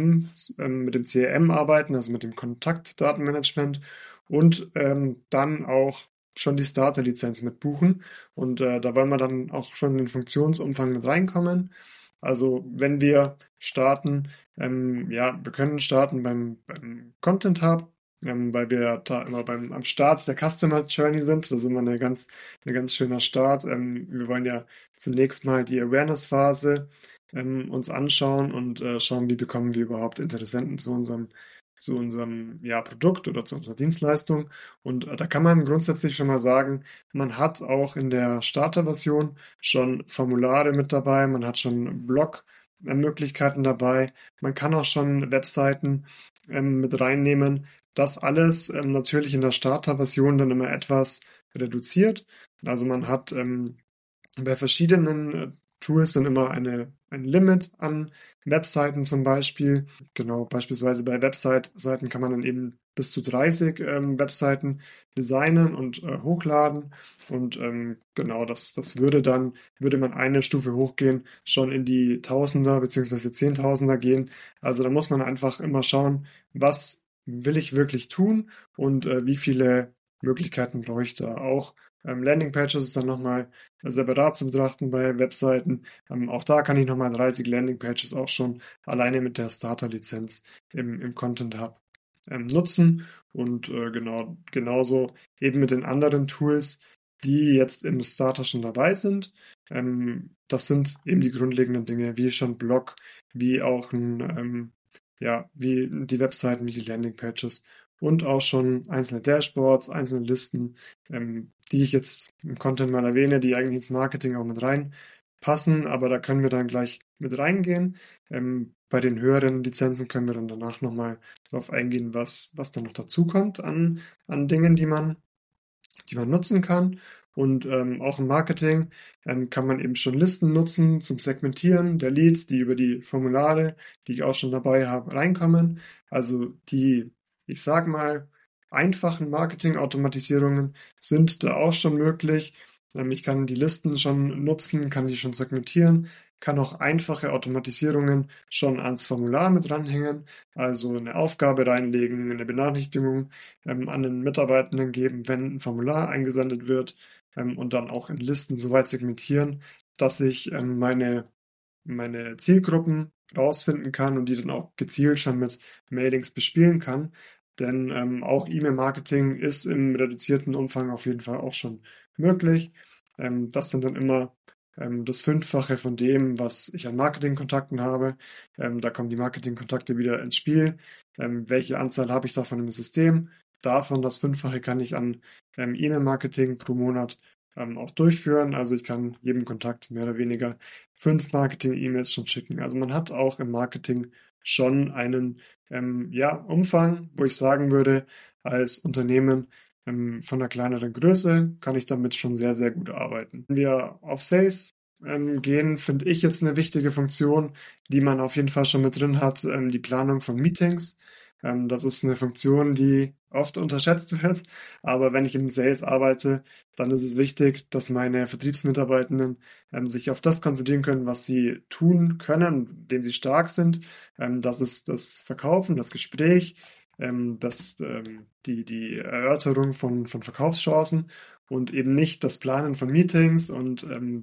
CRM arbeiten, also mit dem Kontaktdatenmanagement und dann auch schon die Starter-Lizenz mit buchen und da wollen wir dann auch schon in den Funktionsumfang mit reinkommen. Also wenn wir starten, wir können starten beim Content Hub, weil wir da immer am Start der Customer Journey sind. Das ist immer ein ganz schöner Start. Wir wollen ja zunächst mal die Awareness-Phase uns anschauen und schauen, wie bekommen wir überhaupt Interessenten zu unserem unserem Produkt oder zu unserer Dienstleistung. Und da kann man grundsätzlich schon mal sagen, man hat auch in der Starter-Version schon Formulare mit dabei, man hat schon Blog-Möglichkeiten dabei, man kann auch schon Webseiten mit reinnehmen. Das alles natürlich in der Starter-Version dann immer etwas reduziert. Also man hat bei verschiedenen Tools dann immer ein Limit an Webseiten zum Beispiel. Genau, beispielsweise bei Webseiten kann man dann eben bis zu 30 Webseiten designen und hochladen. Und genau, das würde man eine Stufe hochgehen, schon in die Tausender bzw. Zehntausender gehen. Also da muss man einfach immer schauen, was will ich wirklich tun und wie viele Möglichkeiten brauche ich da auch. Landingpages ist dann nochmal separat zu betrachten bei Webseiten. Auch da kann ich nochmal 30 Landingpages auch schon alleine mit der Starter-Lizenz im Content Hub nutzen. Und genauso eben mit den anderen Tools, die jetzt im Starter schon dabei sind. Das sind eben die grundlegenden Dinge, wie schon Blog, wie auch wie die Webseiten, wie die Landingpages und auch schon einzelne Dashboards, einzelne Listen, die ich jetzt im Content mal erwähne, die eigentlich ins Marketing auch mit reinpassen, aber da können wir dann gleich mit reingehen. Bei den höheren Lizenzen können wir dann danach nochmal darauf eingehen, was dann noch dazu kommt an Dingen, die man nutzen kann. Und auch im Marketing kann man eben schon Listen nutzen zum Segmentieren der Leads, die über die Formulare, die ich auch schon dabei habe, reinkommen. Also die, ich sag mal, einfachen Marketing-Automatisierungen sind da auch schon möglich. Ich kann die Listen schon nutzen, kann die schon segmentieren, kann auch einfache Automatisierungen schon ans Formular mit dranhängen, also eine Aufgabe reinlegen, eine Benachrichtigung an den Mitarbeitenden geben, wenn ein Formular eingesendet wird und dann auch in Listen so weit segmentieren, dass ich meine Zielgruppen rausfinden kann und die dann auch gezielt schon mit Mailings bespielen kann. Denn auch E-Mail-Marketing ist im reduzierten Umfang auf jeden Fall auch schon möglich. Das sind dann immer das Fünffache von dem, was ich an Marketingkontakten habe. Da kommen die Marketingkontakte wieder ins Spiel. Welche Anzahl habe ich davon im System? Davon das Fünffache kann ich an E-Mail-Marketing pro Monat auch durchführen. Also ich kann jedem Kontakt mehr oder weniger 5 Marketing-E-Mails schon schicken. Also man hat auch im Marketing schon einen Umfang, wo ich sagen würde, als Unternehmen von einer kleineren Größe kann ich damit schon sehr, sehr gut arbeiten. Wenn wir auf Sales gehen, finde ich jetzt eine wichtige Funktion, die man auf jeden Fall schon mit drin hat, die Planung von Meetings. Das ist eine Funktion, die oft unterschätzt wird, aber wenn ich im Sales arbeite, dann ist es wichtig, dass meine Vertriebsmitarbeitenden sich auf das konzentrieren können, was sie tun können, in dem sie stark sind. Das ist das Verkaufen, das Gespräch, die Erörterung von Verkaufschancen und eben nicht das Planen von Meetings und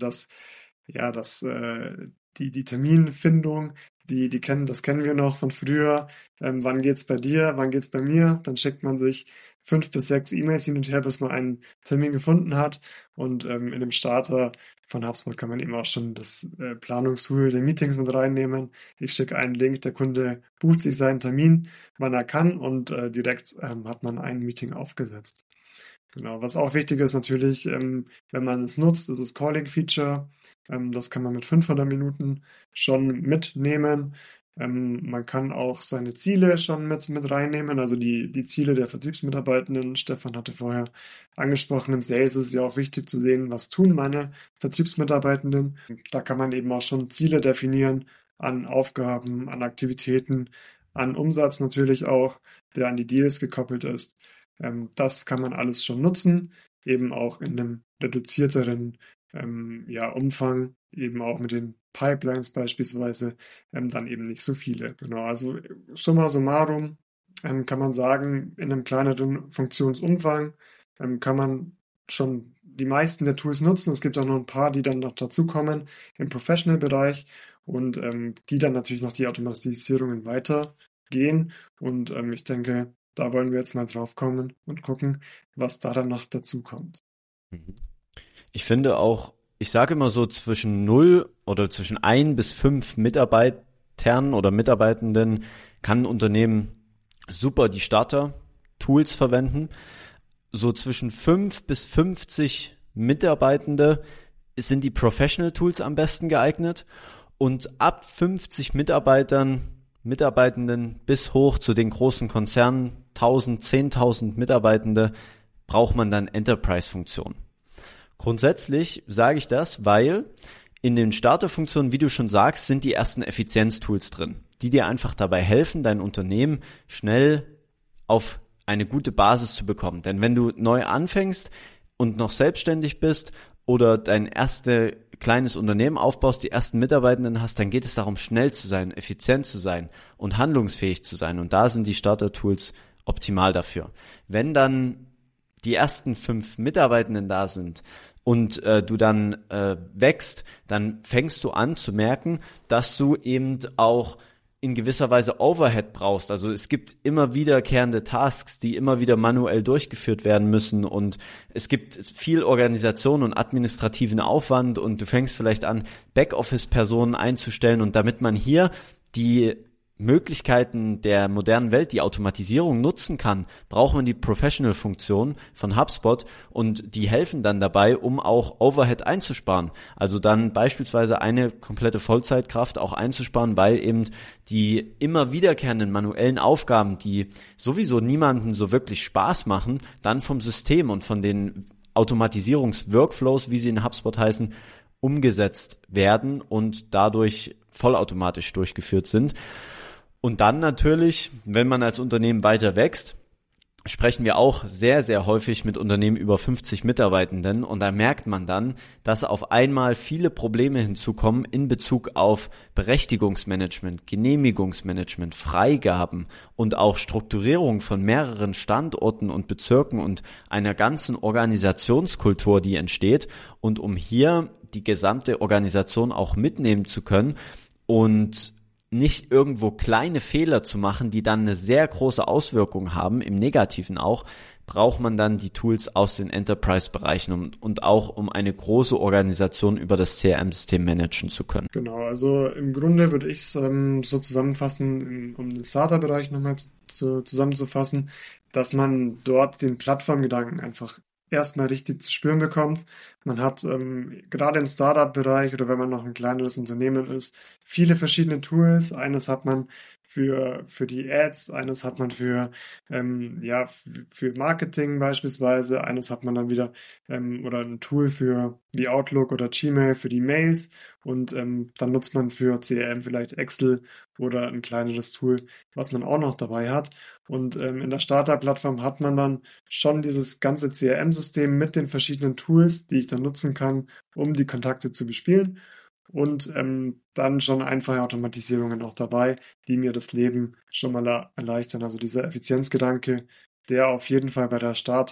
die Terminfindung, das kennen wir noch von früher. Wann geht's bei dir? Wann geht's bei mir? Dann schickt man sich 5 bis 6 E-Mails hin und her, bis man einen Termin gefunden hat. Und in dem Starter von HubSpot kann man eben auch schon das Planungstool der Meetings mit reinnehmen. Ich schicke einen Link, der Kunde bucht sich seinen Termin, wann er kann und direkt hat man ein Meeting aufgesetzt. Genau, was auch wichtig ist natürlich, wenn man es nutzt, ist das Calling-Feature. Das kann man mit 500 Minuten schon mitnehmen. Man kann auch seine Ziele schon mit reinnehmen, also die Ziele der Vertriebsmitarbeitenden. Stefan hatte vorher angesprochen, im Sales ist es ja auch wichtig zu sehen, was tun meine Vertriebsmitarbeitenden. Da kann man eben auch schon Ziele definieren an Aufgaben, an Aktivitäten, an Umsatz natürlich auch, der an die Deals gekoppelt ist. Das kann man alles schon nutzen, eben auch in einem reduzierteren Umfang, eben auch mit den Pipelines beispielsweise, dann eben nicht so viele. Genau, also summa summarum kann man sagen, in einem kleineren Funktionsumfang kann man schon die meisten der Tools nutzen. Es gibt auch noch ein paar, die dann noch dazukommen im Professional-Bereich und die dann natürlich noch die Automatisierungen weitergehen. Und ich denke, da wollen wir jetzt mal drauf kommen und gucken, was da dann noch dazu kommt. Ich finde auch, ich sage immer so zwischen 0 oder zwischen 1 bis 5 Mitarbeitern oder Mitarbeitenden kann ein Unternehmen super die Starter-Tools verwenden. So zwischen 5 bis 50 Mitarbeitende sind die Professional Tools am besten geeignet und ab 50 Mitarbeitenden bis hoch zu den großen Konzernen, 1000, 10.000 Mitarbeitende, braucht man dann Enterprise-Funktionen. Grundsätzlich sage ich das, weil in den Starterfunktionen, wie du schon sagst, sind die ersten Effizienztools drin, die dir einfach dabei helfen, dein Unternehmen schnell auf eine gute Basis zu bekommen. Denn wenn du neu anfängst und noch selbstständig bist oder dein erstes kleines Unternehmen aufbaust, die ersten Mitarbeitenden hast, dann geht es darum, schnell zu sein, effizient zu sein und handlungsfähig zu sein. Und da sind die Starter-Tools optimal dafür. Wenn dann die ersten 5 Mitarbeitenden da sind und du dann wächst, dann fängst du an zu merken, dass du eben auch in gewisser Weise Overhead brauchst. Also es gibt immer wiederkehrende Tasks, die immer wieder manuell durchgeführt werden müssen und es gibt viel Organisation und administrativen Aufwand und du fängst vielleicht an, Backoffice-Personen einzustellen und damit man hier die Möglichkeiten der modernen Welt, die Automatisierung nutzen kann, braucht man die Professional-Funktion von HubSpot und die helfen dann dabei, um auch Overhead einzusparen. Also dann beispielsweise eine komplette Vollzeitkraft auch einzusparen, weil eben die immer wiederkehrenden manuellen Aufgaben, die sowieso niemandem so wirklich Spaß machen, dann vom System und von den Automatisierungs-Workflows, wie sie in HubSpot heißen, umgesetzt werden und dadurch vollautomatisch durchgeführt sind. Und dann natürlich, wenn man als Unternehmen weiter wächst, sprechen wir auch sehr, sehr häufig mit Unternehmen über 50 Mitarbeitenden und da merkt man dann, dass auf einmal viele Probleme hinzukommen in Bezug auf Berechtigungsmanagement, Genehmigungsmanagement, Freigaben und auch Strukturierung von mehreren Standorten und Bezirken und einer ganzen Organisationskultur, die entsteht. Und um hier die gesamte Organisation auch mitnehmen zu können und nicht irgendwo kleine Fehler zu machen, die dann eine sehr große Auswirkung haben, im Negativen auch, braucht man dann die Tools aus den Enterprise-Bereichen und auch um eine große Organisation über das CRM-System managen zu können. Genau, also im Grunde würde ich es so zusammenfassen, um den Starter-Bereich nochmal zusammenzufassen, dass man dort den Plattformgedanken einfach erstmal richtig zu spüren bekommt. Man hat gerade im Startup-Bereich oder wenn man noch ein kleineres Unternehmen ist, viele verschiedene Tools. Eines hat man für die Ads, eines hat man für Marketing beispielsweise, eines hat man dann wieder oder ein Tool für die Outlook oder Gmail für die Mails und dann nutzt man für CRM vielleicht Excel oder ein kleineres Tool, was man auch noch dabei hat. Und in der Starter-Plattform hat man dann schon dieses ganze CRM-System mit den verschiedenen Tools, die ich dann nutzen kann, um die Kontakte zu bespielen. Und dann schon einfache Automatisierungen auch dabei, die mir das Leben schon mal erleichtern. Also dieser Effizienzgedanke, der auf jeden Fall bei der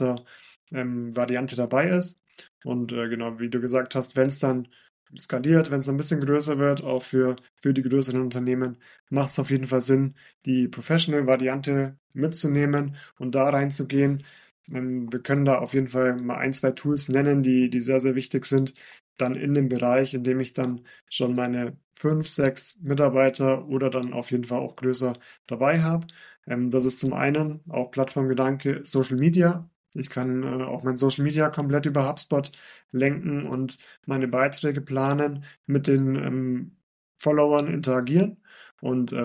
Starter-Variante dabei ist. Und genau, wie du gesagt hast, wenn es dann skaliert, wenn es ein bisschen größer wird, auch für die größeren Unternehmen, macht es auf jeden Fall Sinn, die Professional-Variante mitzunehmen und da reinzugehen. Wir können da auf jeden Fall mal 1, 2 Tools nennen, die sehr, sehr wichtig sind, dann in dem Bereich, in dem ich dann schon meine 5, 6 Mitarbeiter oder dann auf jeden Fall auch größer dabei habe. Das ist zum einen auch Plattformgedanke Social Media. Ich kann auch mein Social Media komplett über HubSpot lenken und meine Beiträge planen, mit den Followern interagieren und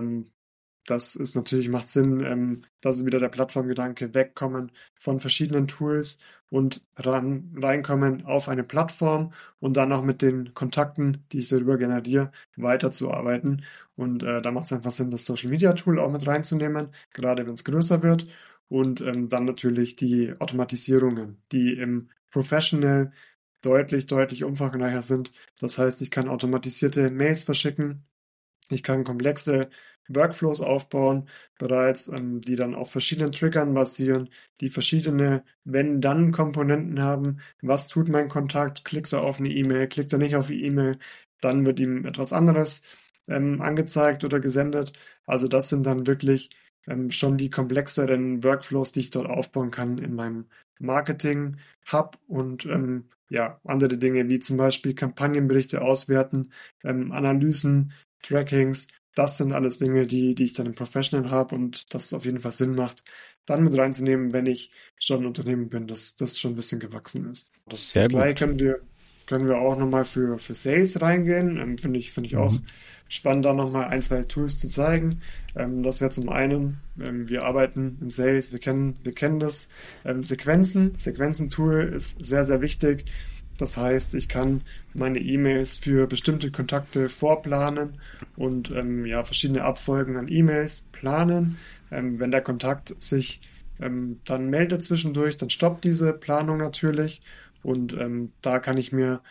das ist natürlich, macht Sinn, dass es wieder der Plattformgedanke wegkommen von verschiedenen Tools und reinkommen auf eine Plattform und dann auch mit den Kontakten, die ich darüber generiere, weiterzuarbeiten. Und da macht es einfach Sinn, das Social Media Tool auch mit reinzunehmen, gerade wenn es größer wird. Und dann natürlich die Automatisierungen, die im Professional deutlich, deutlich umfangreicher sind. Das heißt, ich kann automatisierte Mails verschicken. Ich kann komplexe Workflows aufbauen, bereits, die dann auf verschiedenen Triggern basieren, die verschiedene Wenn-Dann-Komponenten haben. Was tut mein Kontakt? Klickt er auf eine E-Mail? Klickt er nicht auf die E-Mail? Dann wird ihm etwas anderes angezeigt oder gesendet. Also das sind dann wirklich schon die komplexeren Workflows, die ich dort aufbauen kann in meinem Marketing-Hub und andere Dinge wie zum Beispiel Kampagnenberichte auswerten, Analysen, Trackings, das sind alles Dinge, die ich dann im Professional habe und das auf jeden Fall Sinn macht, dann mit reinzunehmen, wenn ich schon ein Unternehmen bin, das schon ein bisschen gewachsen ist. Das Gleiche können wir auch nochmal für Sales reingehen. Finde ich auch spannend, da nochmal 1, 2 Tools zu zeigen. Das wäre zum einen, wir arbeiten im Sales, wir kennen das. Sequenzen-Tool ist sehr, sehr wichtig. Das heißt, ich kann meine E-Mails für bestimmte Kontakte vorplanen und verschiedene Abfolgen an E-Mails planen. Wenn der Kontakt sich dann meldet zwischendurch, dann stoppt diese Planung natürlich. Und da kann ich mir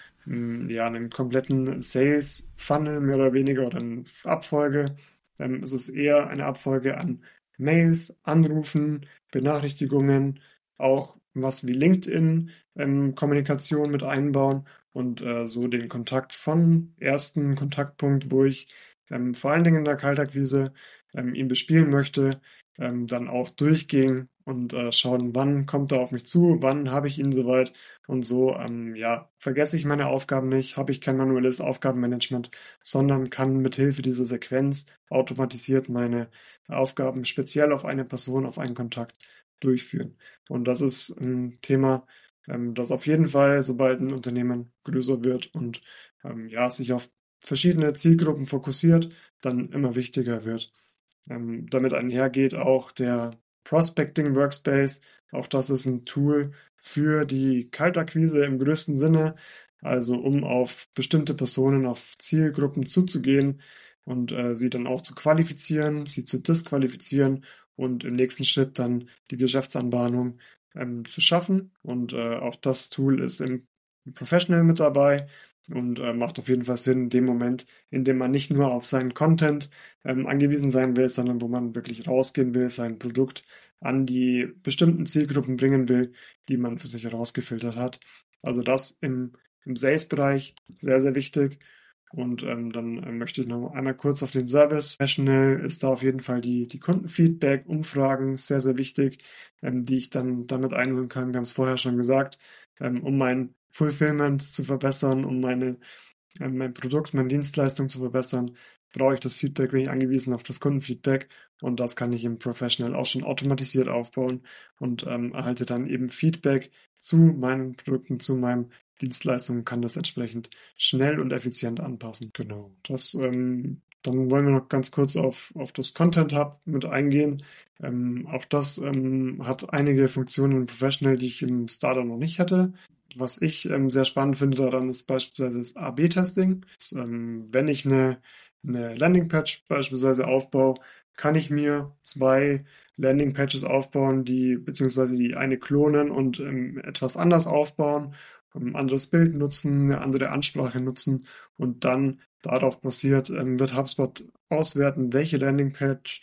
einen kompletten Sales-Funnel mehr oder weniger oder eine Abfolge, es ist eher eine Abfolge an Mails, Anrufen, Benachrichtigungen, auch was wie LinkedIn-Kommunikation mit einbauen und so den Kontakt von ersten Kontaktpunkt, wo ich vor allen Dingen in der Kaltakquise ihn bespielen möchte, dann auch durchgehen und schauen, wann kommt er auf mich zu, wann habe ich ihn soweit und so vergesse ich meine Aufgaben nicht, habe ich kein manuelles Aufgabenmanagement, sondern kann mithilfe dieser Sequenz automatisiert meine Aufgaben speziell auf eine Person, auf einen Kontakt durchführen. Und das ist ein Thema, das auf jeden Fall, sobald ein Unternehmen größer wird und sich auf verschiedene Zielgruppen fokussiert, dann immer wichtiger wird. Damit einhergeht auch der Prospecting Workspace. Auch das ist ein Tool für die Kaltakquise im größten Sinne, also um auf bestimmte Personen, auf Zielgruppen zuzugehen und sie dann auch zu qualifizieren, sie zu disqualifizieren und im nächsten Schritt dann die Geschäftsanbahnung zu schaffen. Und auch das Tool ist im Professional mit dabei und macht auf jeden Fall Sinn in dem Moment, in dem man nicht nur auf seinen Content angewiesen sein will, sondern wo man wirklich rausgehen will, sein Produkt an die bestimmten Zielgruppen bringen will, die man für sich herausgefiltert hat. Also das im Sales-Bereich sehr, sehr wichtig. Und dann möchte ich noch einmal kurz auf den Service. Professional ist da auf jeden Fall die Kundenfeedback, Umfragen sehr, sehr wichtig, die ich dann damit einholen kann. Wir haben es vorher schon gesagt, um mein Fulfillment zu verbessern, um mein Produkt, meine Dienstleistung zu verbessern, brauche ich das Feedback, bin ich angewiesen auf das Kundenfeedback und das kann ich im Professional auch schon automatisiert aufbauen und erhalte dann eben Feedback zu meinen Produkten, zu meinen Dienstleistungen, kann das entsprechend schnell und effizient anpassen. Genau. Das, dann wollen wir noch ganz kurz auf das Content Hub mit eingehen. Auch das hat einige Funktionen im Professional, die ich im Starter noch nicht hatte. Was ich sehr spannend finde daran ist beispielsweise das A/B-Testing. Wenn ich eine Landingpage beispielsweise aufbaue, kann ich mir 2 Landingpages aufbauen, beziehungsweise die eine klonen und etwas anders aufbauen, ein anderes Bild nutzen, eine andere Ansprache nutzen und dann darauf basiert wird HubSpot auswerten, welche Landingpage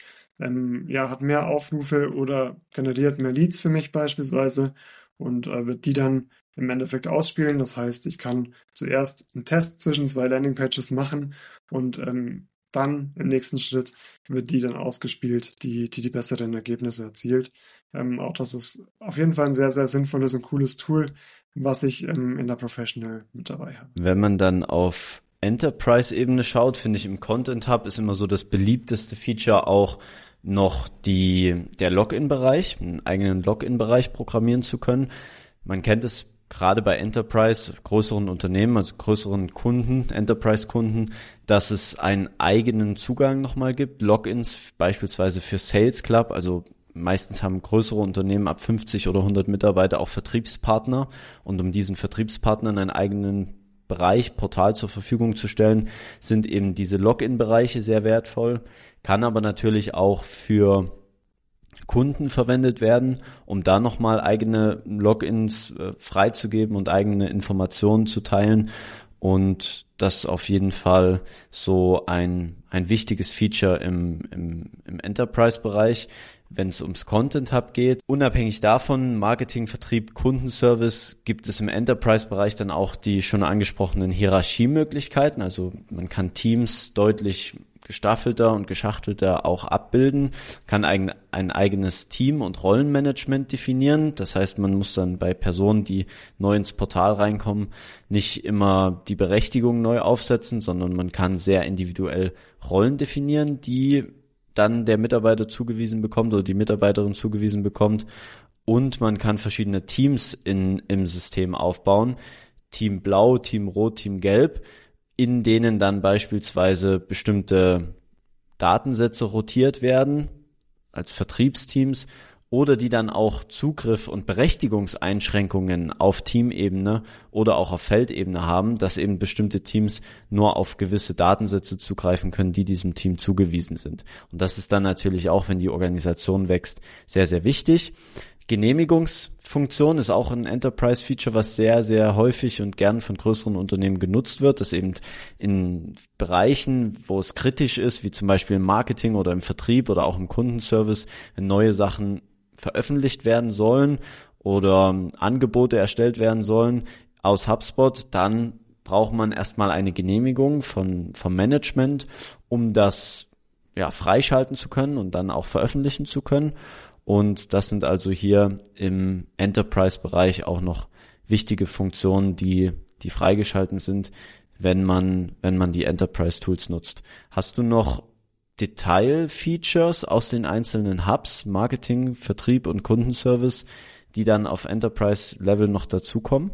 hat mehr Aufrufe oder generiert mehr Leads für mich beispielsweise und wird die dann im Endeffekt ausspielen. Das heißt, ich kann zuerst einen Test zwischen 2 Landingpages machen und dann im nächsten Schritt wird die dann ausgespielt, die besseren Ergebnisse erzielt. Auch das ist auf jeden Fall ein sehr, sehr sinnvolles und cooles Tool, was ich in der Professional mit dabei habe. Wenn man dann auf Enterprise-Ebene schaut, finde ich im Content Hub ist immer so das beliebteste Feature auch noch der Login-Bereich, einen eigenen Login-Bereich programmieren zu können. Man kennt es gerade bei Enterprise, größeren Unternehmen, also größeren Kunden, Enterprise-Kunden, dass es einen eigenen Zugang nochmal gibt. Logins beispielsweise für Sales Club, also meistens haben größere Unternehmen ab 50 oder 100 Mitarbeiter auch Vertriebspartner und um diesen Vertriebspartnern einen eigenen Bereich, Portal zur Verfügung zu stellen, sind eben diese Login-Bereiche sehr wertvoll, kann aber natürlich auch für Kunden verwendet werden, um da nochmal eigene Logins freizugeben und eigene Informationen zu teilen. Und das ist auf jeden Fall so ein wichtiges Feature im Enterprise-Bereich, wenn es ums Content Hub geht. Unabhängig davon, Marketing, Vertrieb, Kundenservice, gibt es im Enterprise-Bereich dann auch die schon angesprochenen Hierarchiemöglichkeiten. Also man kann Teams deutlich gestaffelter und geschachtelter auch abbilden, kann ein eigenes Team- und Rollenmanagement definieren. Das heißt, man muss dann bei Personen, die neu ins Portal reinkommen, nicht immer die Berechtigung neu aufsetzen, sondern man kann sehr individuell Rollen definieren, die dann der Mitarbeiter zugewiesen bekommt oder die Mitarbeiterin zugewiesen bekommt. Und man kann verschiedene Teams im System aufbauen. Team Blau, Team Rot, Team Gelb, in denen dann beispielsweise bestimmte Datensätze rotiert werden als Vertriebsteams oder die dann auch Zugriff und Berechtigungseinschränkungen auf Teamebene oder auch auf Feldebene haben, dass eben bestimmte Teams nur auf gewisse Datensätze zugreifen können, die diesem Team zugewiesen sind. Und das ist dann natürlich auch, wenn die Organisation wächst, sehr, sehr wichtig. Genehmigungsfunktion ist auch ein Enterprise-Feature, was sehr, sehr häufig und gern von größeren Unternehmen genutzt wird, dass eben in Bereichen, wo es kritisch ist, wie zum Beispiel im Marketing oder im Vertrieb oder auch im Kundenservice, wenn neue Sachen veröffentlicht werden sollen oder Angebote erstellt werden sollen aus HubSpot, dann braucht man erstmal eine Genehmigung vom Management, um das freischalten zu können und dann auch veröffentlichen zu können. Und das sind also hier im Enterprise-Bereich auch noch wichtige Funktionen, die freigeschalten sind, wenn man die Enterprise-Tools nutzt. Hast du noch Detail-Features aus den einzelnen Hubs, Marketing, Vertrieb und Kundenservice, die dann auf Enterprise-Level noch dazukommen,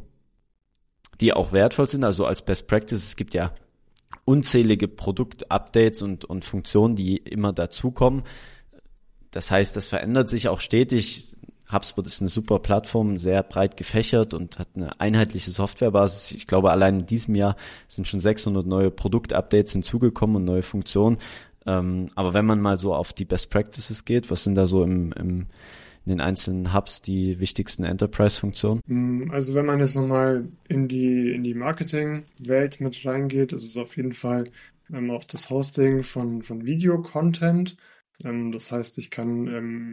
die auch wertvoll sind, also als Best Practice? Es gibt ja unzählige Produkt-Updates und Funktionen, die immer dazukommen. Das heißt, das verändert sich auch stetig. HubSpot ist eine super Plattform, sehr breit gefächert und hat eine einheitliche Softwarebasis. Ich glaube, allein in diesem Jahr sind schon 600 neue Produktupdates hinzugekommen und neue Funktionen. Aber wenn man mal so auf die Best Practices geht, was sind da so in den einzelnen Hubs die wichtigsten Enterprise-Funktionen? Also wenn man jetzt nochmal in die Marketing-Welt mit reingeht, ist es auf jeden Fall auch das Hosting von Video-Content. Das heißt, ich kann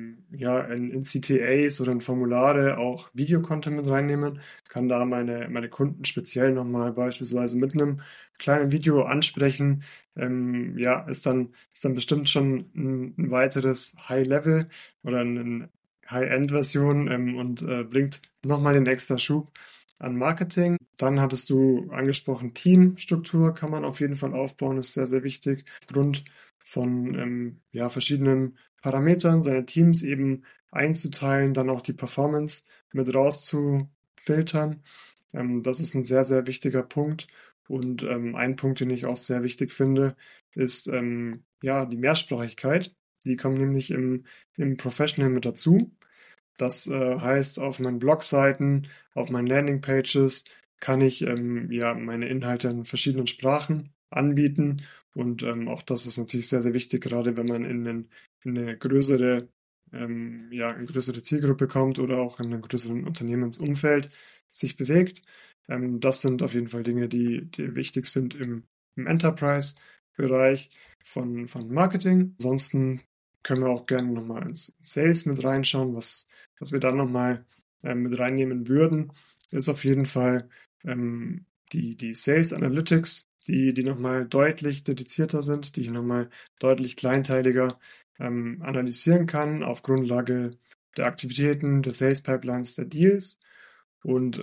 in CTAs oder in Formulare auch Videocontent mit reinnehmen, kann da meine Kunden speziell nochmal beispielsweise mit einem kleinen Video ansprechen. Ist dann bestimmt schon ein weiteres High-Level oder eine High-End-Version und bringt nochmal den extra Schub an Marketing. Dann hattest du angesprochen, Teamstruktur kann man auf jeden Fall aufbauen, ist sehr, sehr wichtig. Aufgrund von verschiedenen Parametern seine Teams eben einzuteilen, dann auch die Performance mit rauszufiltern. Das ist ein sehr, sehr wichtiger Punkt. Und ein Punkt, den ich auch sehr wichtig finde, ist die Mehrsprachigkeit. Die kommt nämlich im Professional mit dazu. Das heißt, auf meinen Blogseiten, auf meinen Landingpages kann ich meine Inhalte in verschiedenen Sprachen anbieten. Und auch das ist natürlich sehr, sehr wichtig, gerade wenn man in eine größere Zielgruppe kommt oder auch in einem größeren Unternehmensumfeld sich bewegt. Das sind auf jeden Fall Dinge, die wichtig sind im Enterprise-Bereich von Marketing. Ansonsten können wir auch gerne nochmal ins Sales mit reinschauen. Was wir dann nochmal mit reinnehmen würden, ist auf jeden Fall die Sales Analytics, die nochmal deutlich dedizierter sind, die ich nochmal deutlich kleinteiliger analysieren kann auf Grundlage der Aktivitäten, der Sales Pipelines, der Deals. Und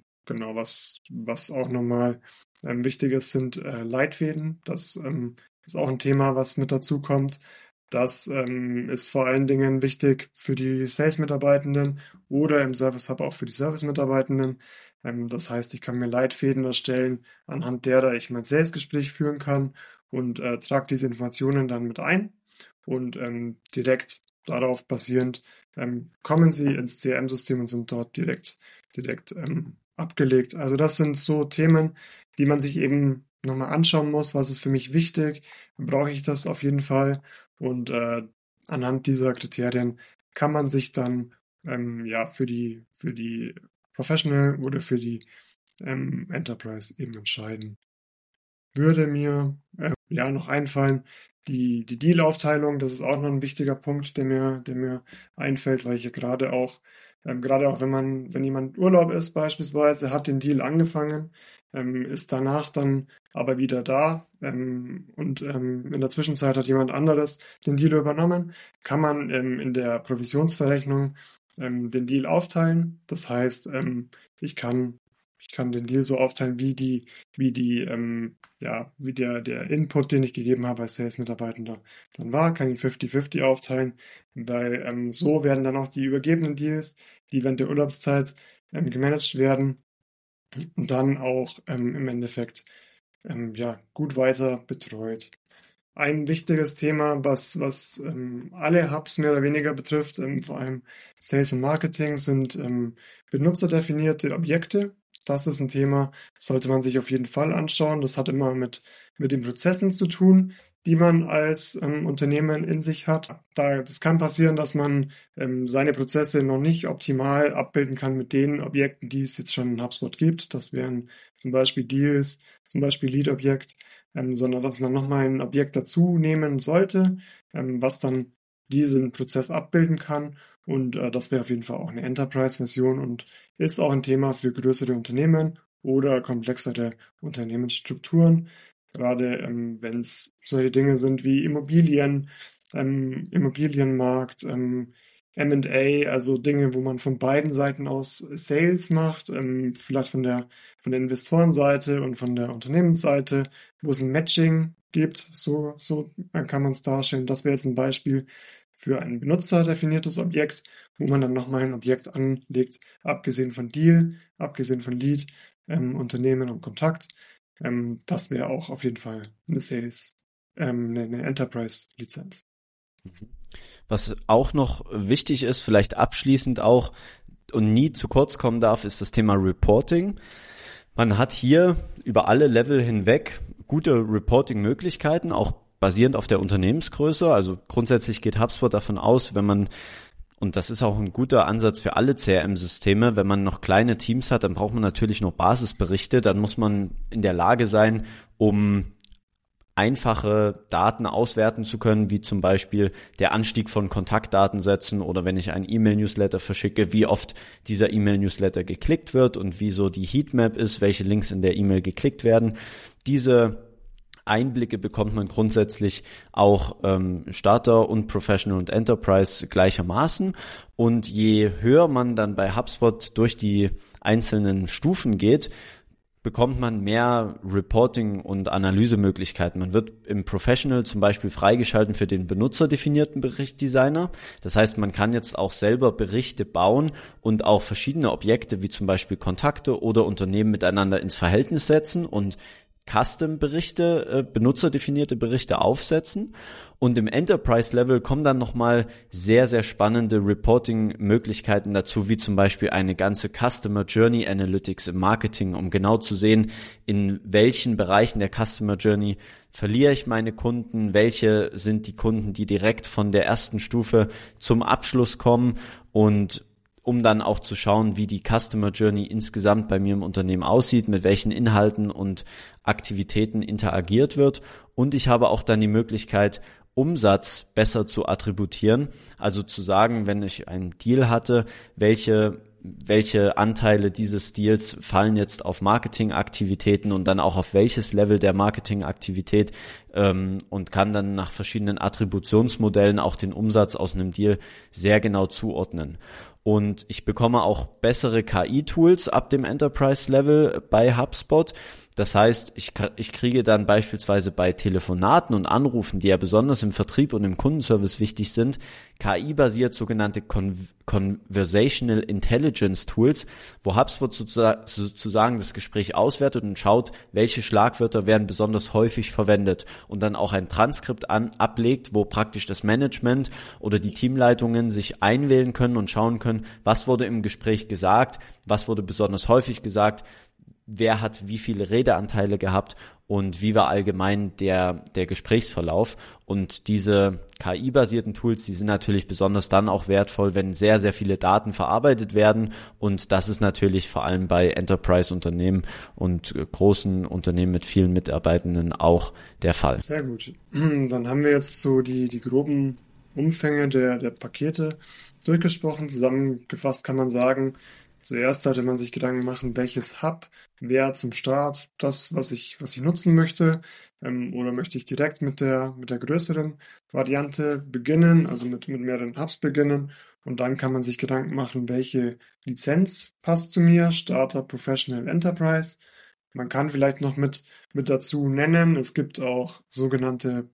was auch nochmal wichtig ist, sind Leitfäden. Das ist auch ein Thema, was mit dazu kommt. Das ist vor allen Dingen wichtig für die Sales-Mitarbeitenden oder im Service Hub auch für die Service-Mitarbeitenden. Das heißt, ich kann mir Leitfäden erstellen, anhand derer ich mein Sales-Gespräch führen kann und trage diese Informationen dann mit ein. Und direkt darauf basierend kommen sie ins CRM-System und sind dort direkt abgelegt. Also das sind so Themen, die man sich eben nochmal anschauen muss. Was ist für mich wichtig? Brauche ich das auf jeden Fall? Und anhand dieser Kriterien kann man sich dann für die Professional oder für die Enterprise eben entscheiden. Würde mir noch einfallen, die Deal-Aufteilung, das ist auch noch ein wichtiger Punkt, der mir einfällt, weil ich ja gerade auch Gerade auch wenn jemand Urlaub ist beispielsweise, hat den Deal angefangen, ist danach dann aber wieder da und in der Zwischenzeit hat jemand anderes den Deal übernommen, kann man in der Provisionsverrechnung den Deal aufteilen. Das heißt, ich kann den Deal so aufteilen, wie der Input, den ich gegeben habe als Sales-Mitarbeitender dann war, kann ihn 50-50 aufteilen, weil so werden dann auch die übergebenen Deals, die während der Urlaubszeit gemanagt werden, dann auch im Endeffekt gut weiter betreut. Ein wichtiges Thema, was alle Hubs mehr oder weniger betrifft, vor allem Sales und Marketing, sind benutzerdefinierte Objekte. Das ist ein Thema, sollte man sich auf jeden Fall anschauen. Das hat immer mit den Prozessen zu tun, die man als Unternehmen in sich hat. Das kann passieren, dass man seine Prozesse noch nicht optimal abbilden kann mit den Objekten, die es jetzt schon in HubSpot gibt. Das wären zum Beispiel Deals, zum Beispiel Lead-Objekt, sondern dass man nochmal ein Objekt dazu nehmen sollte, was dann diesen Prozess abbilden kann. Und das wäre auf jeden Fall auch eine Enterprise-Version und ist auch ein Thema für größere Unternehmen oder komplexere Unternehmensstrukturen. Gerade wenn es solche Dinge sind wie Immobilien, Immobilienmarkt, M&A, also Dinge, wo man von beiden Seiten aus Sales macht, vielleicht von der Investorenseite und von der Unternehmensseite, wo es ein Matching gibt, so kann man es darstellen. Das wäre jetzt ein Beispiel für ein benutzerdefiniertes Objekt, wo man dann nochmal ein Objekt anlegt, abgesehen von Deal, abgesehen von Lead, Unternehmen und Kontakt. Das wäre auch auf jeden Fall eine Enterprise-Lizenz. Was auch noch wichtig ist, vielleicht abschließend auch und nie zu kurz kommen darf, ist das Thema Reporting. Man hat hier über alle Level hinweg gute Reporting-Möglichkeiten, auch basierend auf der Unternehmensgröße. Also grundsätzlich geht HubSpot davon aus, und das ist auch ein guter Ansatz für alle CRM-Systeme, wenn man noch kleine Teams hat, dann braucht man natürlich noch Basisberichte, dann muss man in der Lage sein, um einfache Daten auswerten zu können, wie zum Beispiel der Anstieg von Kontaktdatensätzen oder wenn ich einen E-Mail-Newsletter verschicke, wie oft dieser E-Mail-Newsletter geklickt wird und wie so die Heatmap ist, welche Links in der E-Mail geklickt werden. Diese Einblicke bekommt man grundsätzlich auch Starter und Professional und Enterprise gleichermaßen. Und je höher man dann bei HubSpot durch die einzelnen Stufen geht, bekommt man mehr Reporting- und Analysemöglichkeiten. Man wird im Professional zum Beispiel freigeschalten für den benutzerdefinierten Berichtdesigner. Das heißt, man kann jetzt auch selber Berichte bauen und auch verschiedene Objekte wie zum Beispiel Kontakte oder Unternehmen miteinander ins Verhältnis setzen und Custom-Berichte, benutzerdefinierte Berichte aufsetzen. Und im Enterprise-Level kommen dann nochmal sehr, sehr spannende Reporting-Möglichkeiten dazu, wie zum Beispiel eine ganze Customer Journey Analytics im Marketing, um genau zu sehen, in welchen Bereichen der Customer Journey verliere ich meine Kunden, welche sind die Kunden, die direkt von der ersten Stufe zum Abschluss kommen und um dann auch zu schauen, wie die Customer Journey insgesamt bei mir im Unternehmen aussieht, mit welchen Inhalten und Aktivitäten interagiert wird. Und ich habe auch dann die Möglichkeit, Umsatz besser zu attributieren, also zu sagen, wenn ich einen Deal hatte, welche Anteile dieses Deals fallen jetzt auf Marketingaktivitäten und dann auch auf welches Level der Marketingaktivität und kann dann nach verschiedenen Attributionsmodellen auch den Umsatz aus einem Deal sehr genau zuordnen. Und ich bekomme auch bessere KI-Tools ab dem Enterprise-Level bei HubSpot. Das heißt, ich kriege dann beispielsweise bei Telefonaten und Anrufen, die ja besonders im Vertrieb und im Kundenservice wichtig sind, KI-basiert sogenannte Conversational Intelligence Tools, wo HubSpot sozusagen das Gespräch auswertet und schaut, welche Schlagwörter werden besonders häufig verwendet und dann auch ein Transkript ablegt, wo praktisch das Management oder die Teamleitungen sich einwählen können und schauen können, was wurde im Gespräch gesagt, was wurde besonders häufig gesagt, wer hat wie viele Redeanteile gehabt und wie war allgemein der Gesprächsverlauf. Und diese KI-basierten Tools, die sind natürlich besonders dann auch wertvoll, wenn sehr, sehr viele Daten verarbeitet werden. Und das ist natürlich vor allem bei Enterprise-Unternehmen und großen Unternehmen mit vielen Mitarbeitenden auch der Fall. Sehr gut. Dann haben wir jetzt so die groben Umfänge der Pakete durchgesprochen. Zusammengefasst kann man sagen, zuerst sollte man sich Gedanken machen, welches Hub wäre zum Start das, was ich nutzen möchte, oder möchte ich direkt mit der größeren Variante beginnen, also mit mehreren Hubs beginnen, und dann kann man sich Gedanken machen, welche Lizenz passt zu mir, Starter, Professional, Enterprise. Man kann vielleicht noch mit dazu nennen, es gibt auch sogenannte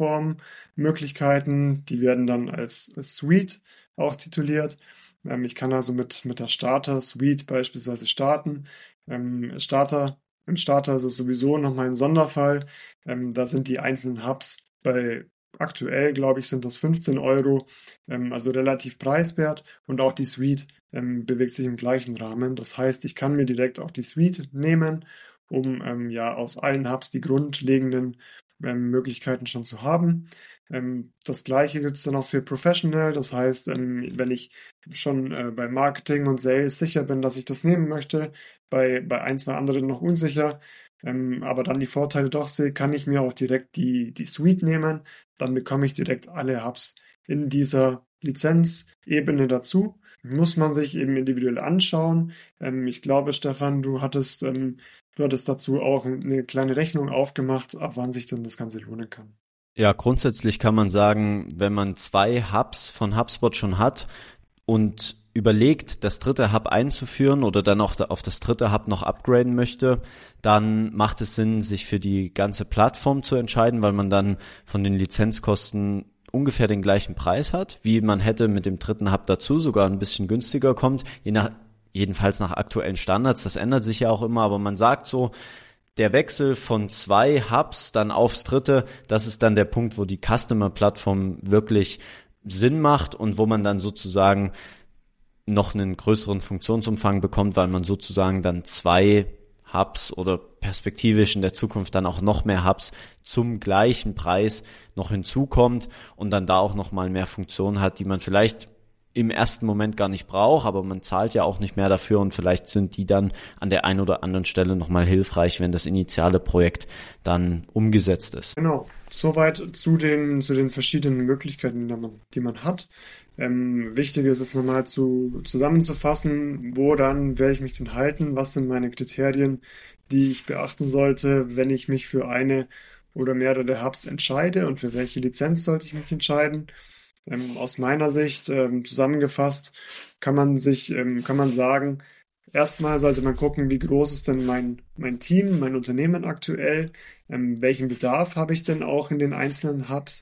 Plattformmöglichkeiten, die werden dann als Suite auch tituliert. Ich kann also mit der Starter-Suite beispielsweise starten. Im Starter ist es sowieso nochmal ein Sonderfall. Da sind die einzelnen Hubs aktuell, glaube ich, sind das 15 €, also relativ preiswert. Und auch die Suite bewegt sich im gleichen Rahmen. Das heißt, ich kann mir direkt auch die Suite nehmen, um aus allen Hubs die grundlegenden Möglichkeiten schon zu haben. Das gleiche gibt es dann auch für Professional. Das heißt, wenn ich schon bei Marketing und Sales sicher bin, dass ich das nehmen möchte, bei ein, zwei anderen noch unsicher, aber dann die Vorteile doch sehe, kann ich mir auch direkt die Suite nehmen. Dann bekomme ich direkt alle Hubs in dieser Lizenzebene dazu. Muss man sich eben individuell anschauen. Ich glaube, Stefan, du hattest dazu auch eine kleine Rechnung aufgemacht, ab wann sich denn das Ganze lohnen kann. Ja, grundsätzlich kann man sagen, wenn man 2 Hubs von HubSpot schon hat und überlegt, das dritte Hub einzuführen oder dann auch auf das dritte Hub noch upgraden möchte, dann macht es Sinn, sich für die ganze Plattform zu entscheiden, weil man dann von den Lizenzkosten ungefähr den gleichen Preis hat, wie man hätte mit dem dritten Hub dazu, sogar ein bisschen günstiger kommt, jedenfalls nach aktuellen Standards. Das ändert sich ja auch immer, aber man sagt so, der Wechsel von 2 Hubs dann aufs dritte, das ist dann der Punkt, wo die Customer-Plattform wirklich Sinn macht und wo man dann sozusagen noch einen größeren Funktionsumfang bekommt, weil man sozusagen dann 2 Hubs oder perspektivisch in der Zukunft dann auch noch mehr Hubs zum gleichen Preis noch hinzukommt und dann da auch noch mal mehr Funktionen hat, die man vielleicht im ersten Moment gar nicht braucht, aber man zahlt ja auch nicht mehr dafür und vielleicht sind die dann an der einen oder anderen Stelle nochmal hilfreich, wenn das initiale Projekt dann umgesetzt ist. Genau, soweit zu den verschiedenen Möglichkeiten, die man hat. Wichtig ist es nochmal zusammenzufassen, woran werde ich mich denn halten, was sind meine Kriterien, die ich beachten sollte, wenn ich mich für eine oder mehrere Hubs entscheide und für welche Lizenz sollte ich mich entscheiden. Aus meiner Sicht zusammengefasst kann man sagen, erstmal sollte man gucken, wie groß ist denn mein Team, mein Unternehmen aktuell, welchen Bedarf habe ich denn auch in den einzelnen Hubs.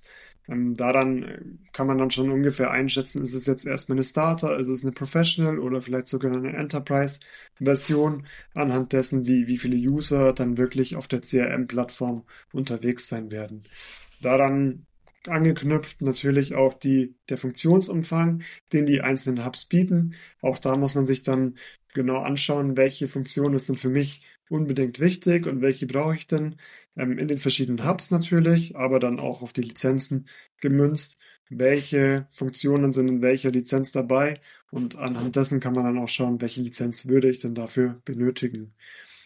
Daran kann man dann schon ungefähr einschätzen, ist es jetzt erstmal eine Starter, ist es eine Professional oder vielleicht sogar eine Enterprise-Version, anhand dessen, wie viele User dann wirklich auf der CRM-Plattform unterwegs sein werden. Daran angeknüpft natürlich auch der Funktionsumfang, den die einzelnen Hubs bieten. Auch da muss man sich dann genau anschauen, welche Funktion ist denn für mich unbedingt wichtig und welche brauche ich denn in den verschiedenen Hubs natürlich, aber dann auch auf die Lizenzen gemünzt. Welche Funktionen sind in welcher Lizenz dabei und anhand dessen kann man dann auch schauen, welche Lizenz würde ich denn dafür benötigen.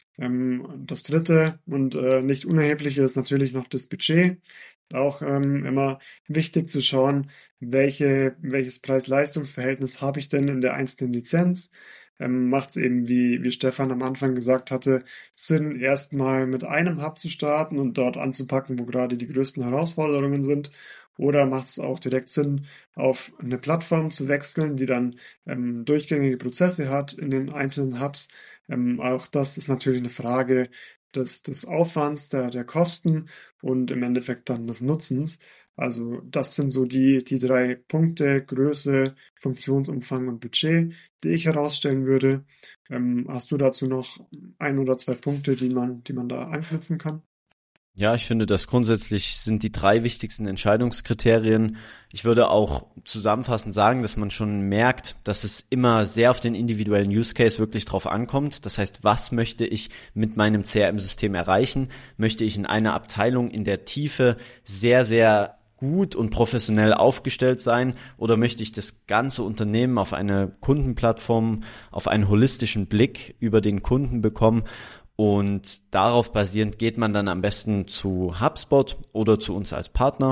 Das dritte und nicht unerhebliche ist natürlich noch das Budget. Auch immer wichtig zu schauen, welches Preis-Leistungs-Verhältnis habe ich denn in der einzelnen Lizenz. Macht es eben, wie Stefan am Anfang gesagt hatte, Sinn, erstmal mit einem Hub zu starten und dort anzupacken, wo gerade die größten Herausforderungen sind. Oder macht es auch direkt Sinn, auf eine Plattform zu wechseln, die dann durchgängige Prozesse hat in den einzelnen Hubs. Auch das ist natürlich eine Frage des Aufwands, der Kosten und im Endeffekt dann des Nutzens. Also das sind so die 3 Punkte, Größe, Funktionsumfang und Budget, die ich herausstellen würde. Hast du dazu noch 1 oder 2 Punkte, die man da anknüpfen kann? Ja, ich finde, das grundsätzlich sind die 3 wichtigsten Entscheidungskriterien. Ich würde auch zusammenfassend sagen, dass man schon merkt, dass es immer sehr auf den individuellen Use Case wirklich drauf ankommt. Das heißt, was möchte ich mit meinem CRM-System erreichen? Möchte ich in einer Abteilung in der Tiefe sehr, sehr gut und professionell aufgestellt sein oder möchte ich das ganze Unternehmen auf eine Kundenplattform, auf einen holistischen Blick über den Kunden bekommen? Und darauf basierend geht man dann am besten zu HubSpot oder zu uns als Partner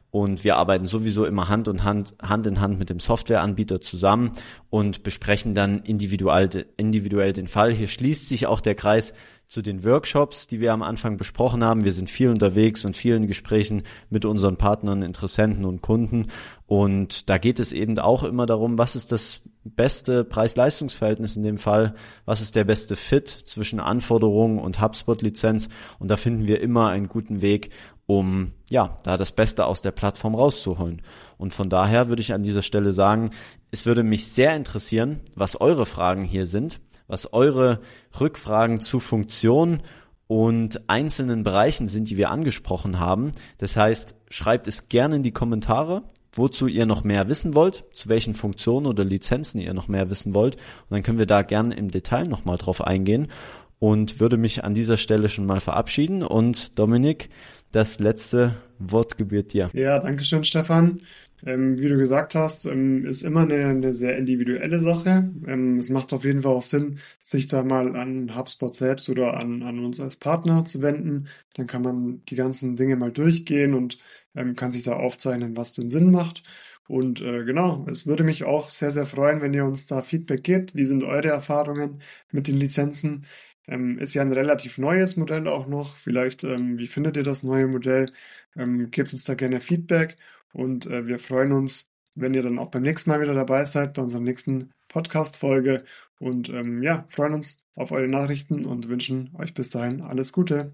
und wir arbeiten sowieso immer Hand in Hand mit dem Softwareanbieter zusammen und besprechen dann individuell den Fall. Hier schließt sich auch der Kreis zu den Workshops, die wir am Anfang besprochen haben. Wir sind viel unterwegs und vielen Gesprächen mit unseren Partnern, Interessenten und Kunden. Und da geht es eben auch immer darum, was ist das beste Preis-Leistungs-Verhältnis in dem Fall, was ist der beste Fit zwischen Anforderungen und HubSpot-Lizenz. Und da finden wir immer einen guten Weg, um da das Beste aus der Plattform rauszuholen. Und von daher würde ich an dieser Stelle sagen, es würde mich sehr interessieren, was eure Fragen hier sind, was eure Rückfragen zu Funktionen und einzelnen Bereichen sind, die wir angesprochen haben. Das heißt, schreibt es gerne in die Kommentare, wozu ihr noch mehr wissen wollt, zu welchen Funktionen oder Lizenzen ihr noch mehr wissen wollt. Und dann können wir da gerne im Detail nochmal drauf eingehen und würde mich an dieser Stelle schon mal verabschieden. Und Dominik, das letzte Wort gebührt dir. Ja, danke schön, Stefan. Wie du gesagt hast, ist immer eine sehr individuelle Sache. Es macht auf jeden Fall auch Sinn, sich da mal an HubSpot selbst oder an uns als Partner zu wenden. Dann kann man die ganzen Dinge mal durchgehen und kann sich da aufzeichnen, was den Sinn macht. Und genau, es würde mich auch sehr, sehr freuen, wenn ihr uns da Feedback gebt. Wie sind eure Erfahrungen mit den Lizenzen? Ist ja ein relativ neues Modell auch noch. Vielleicht, wie findet ihr das neue Modell? Gebt uns da gerne Feedback. Und wir freuen uns, wenn ihr dann auch beim nächsten Mal wieder dabei seid, bei unserer nächsten Podcast-Folge. Und freuen uns auf eure Nachrichten und wünschen euch bis dahin alles Gute.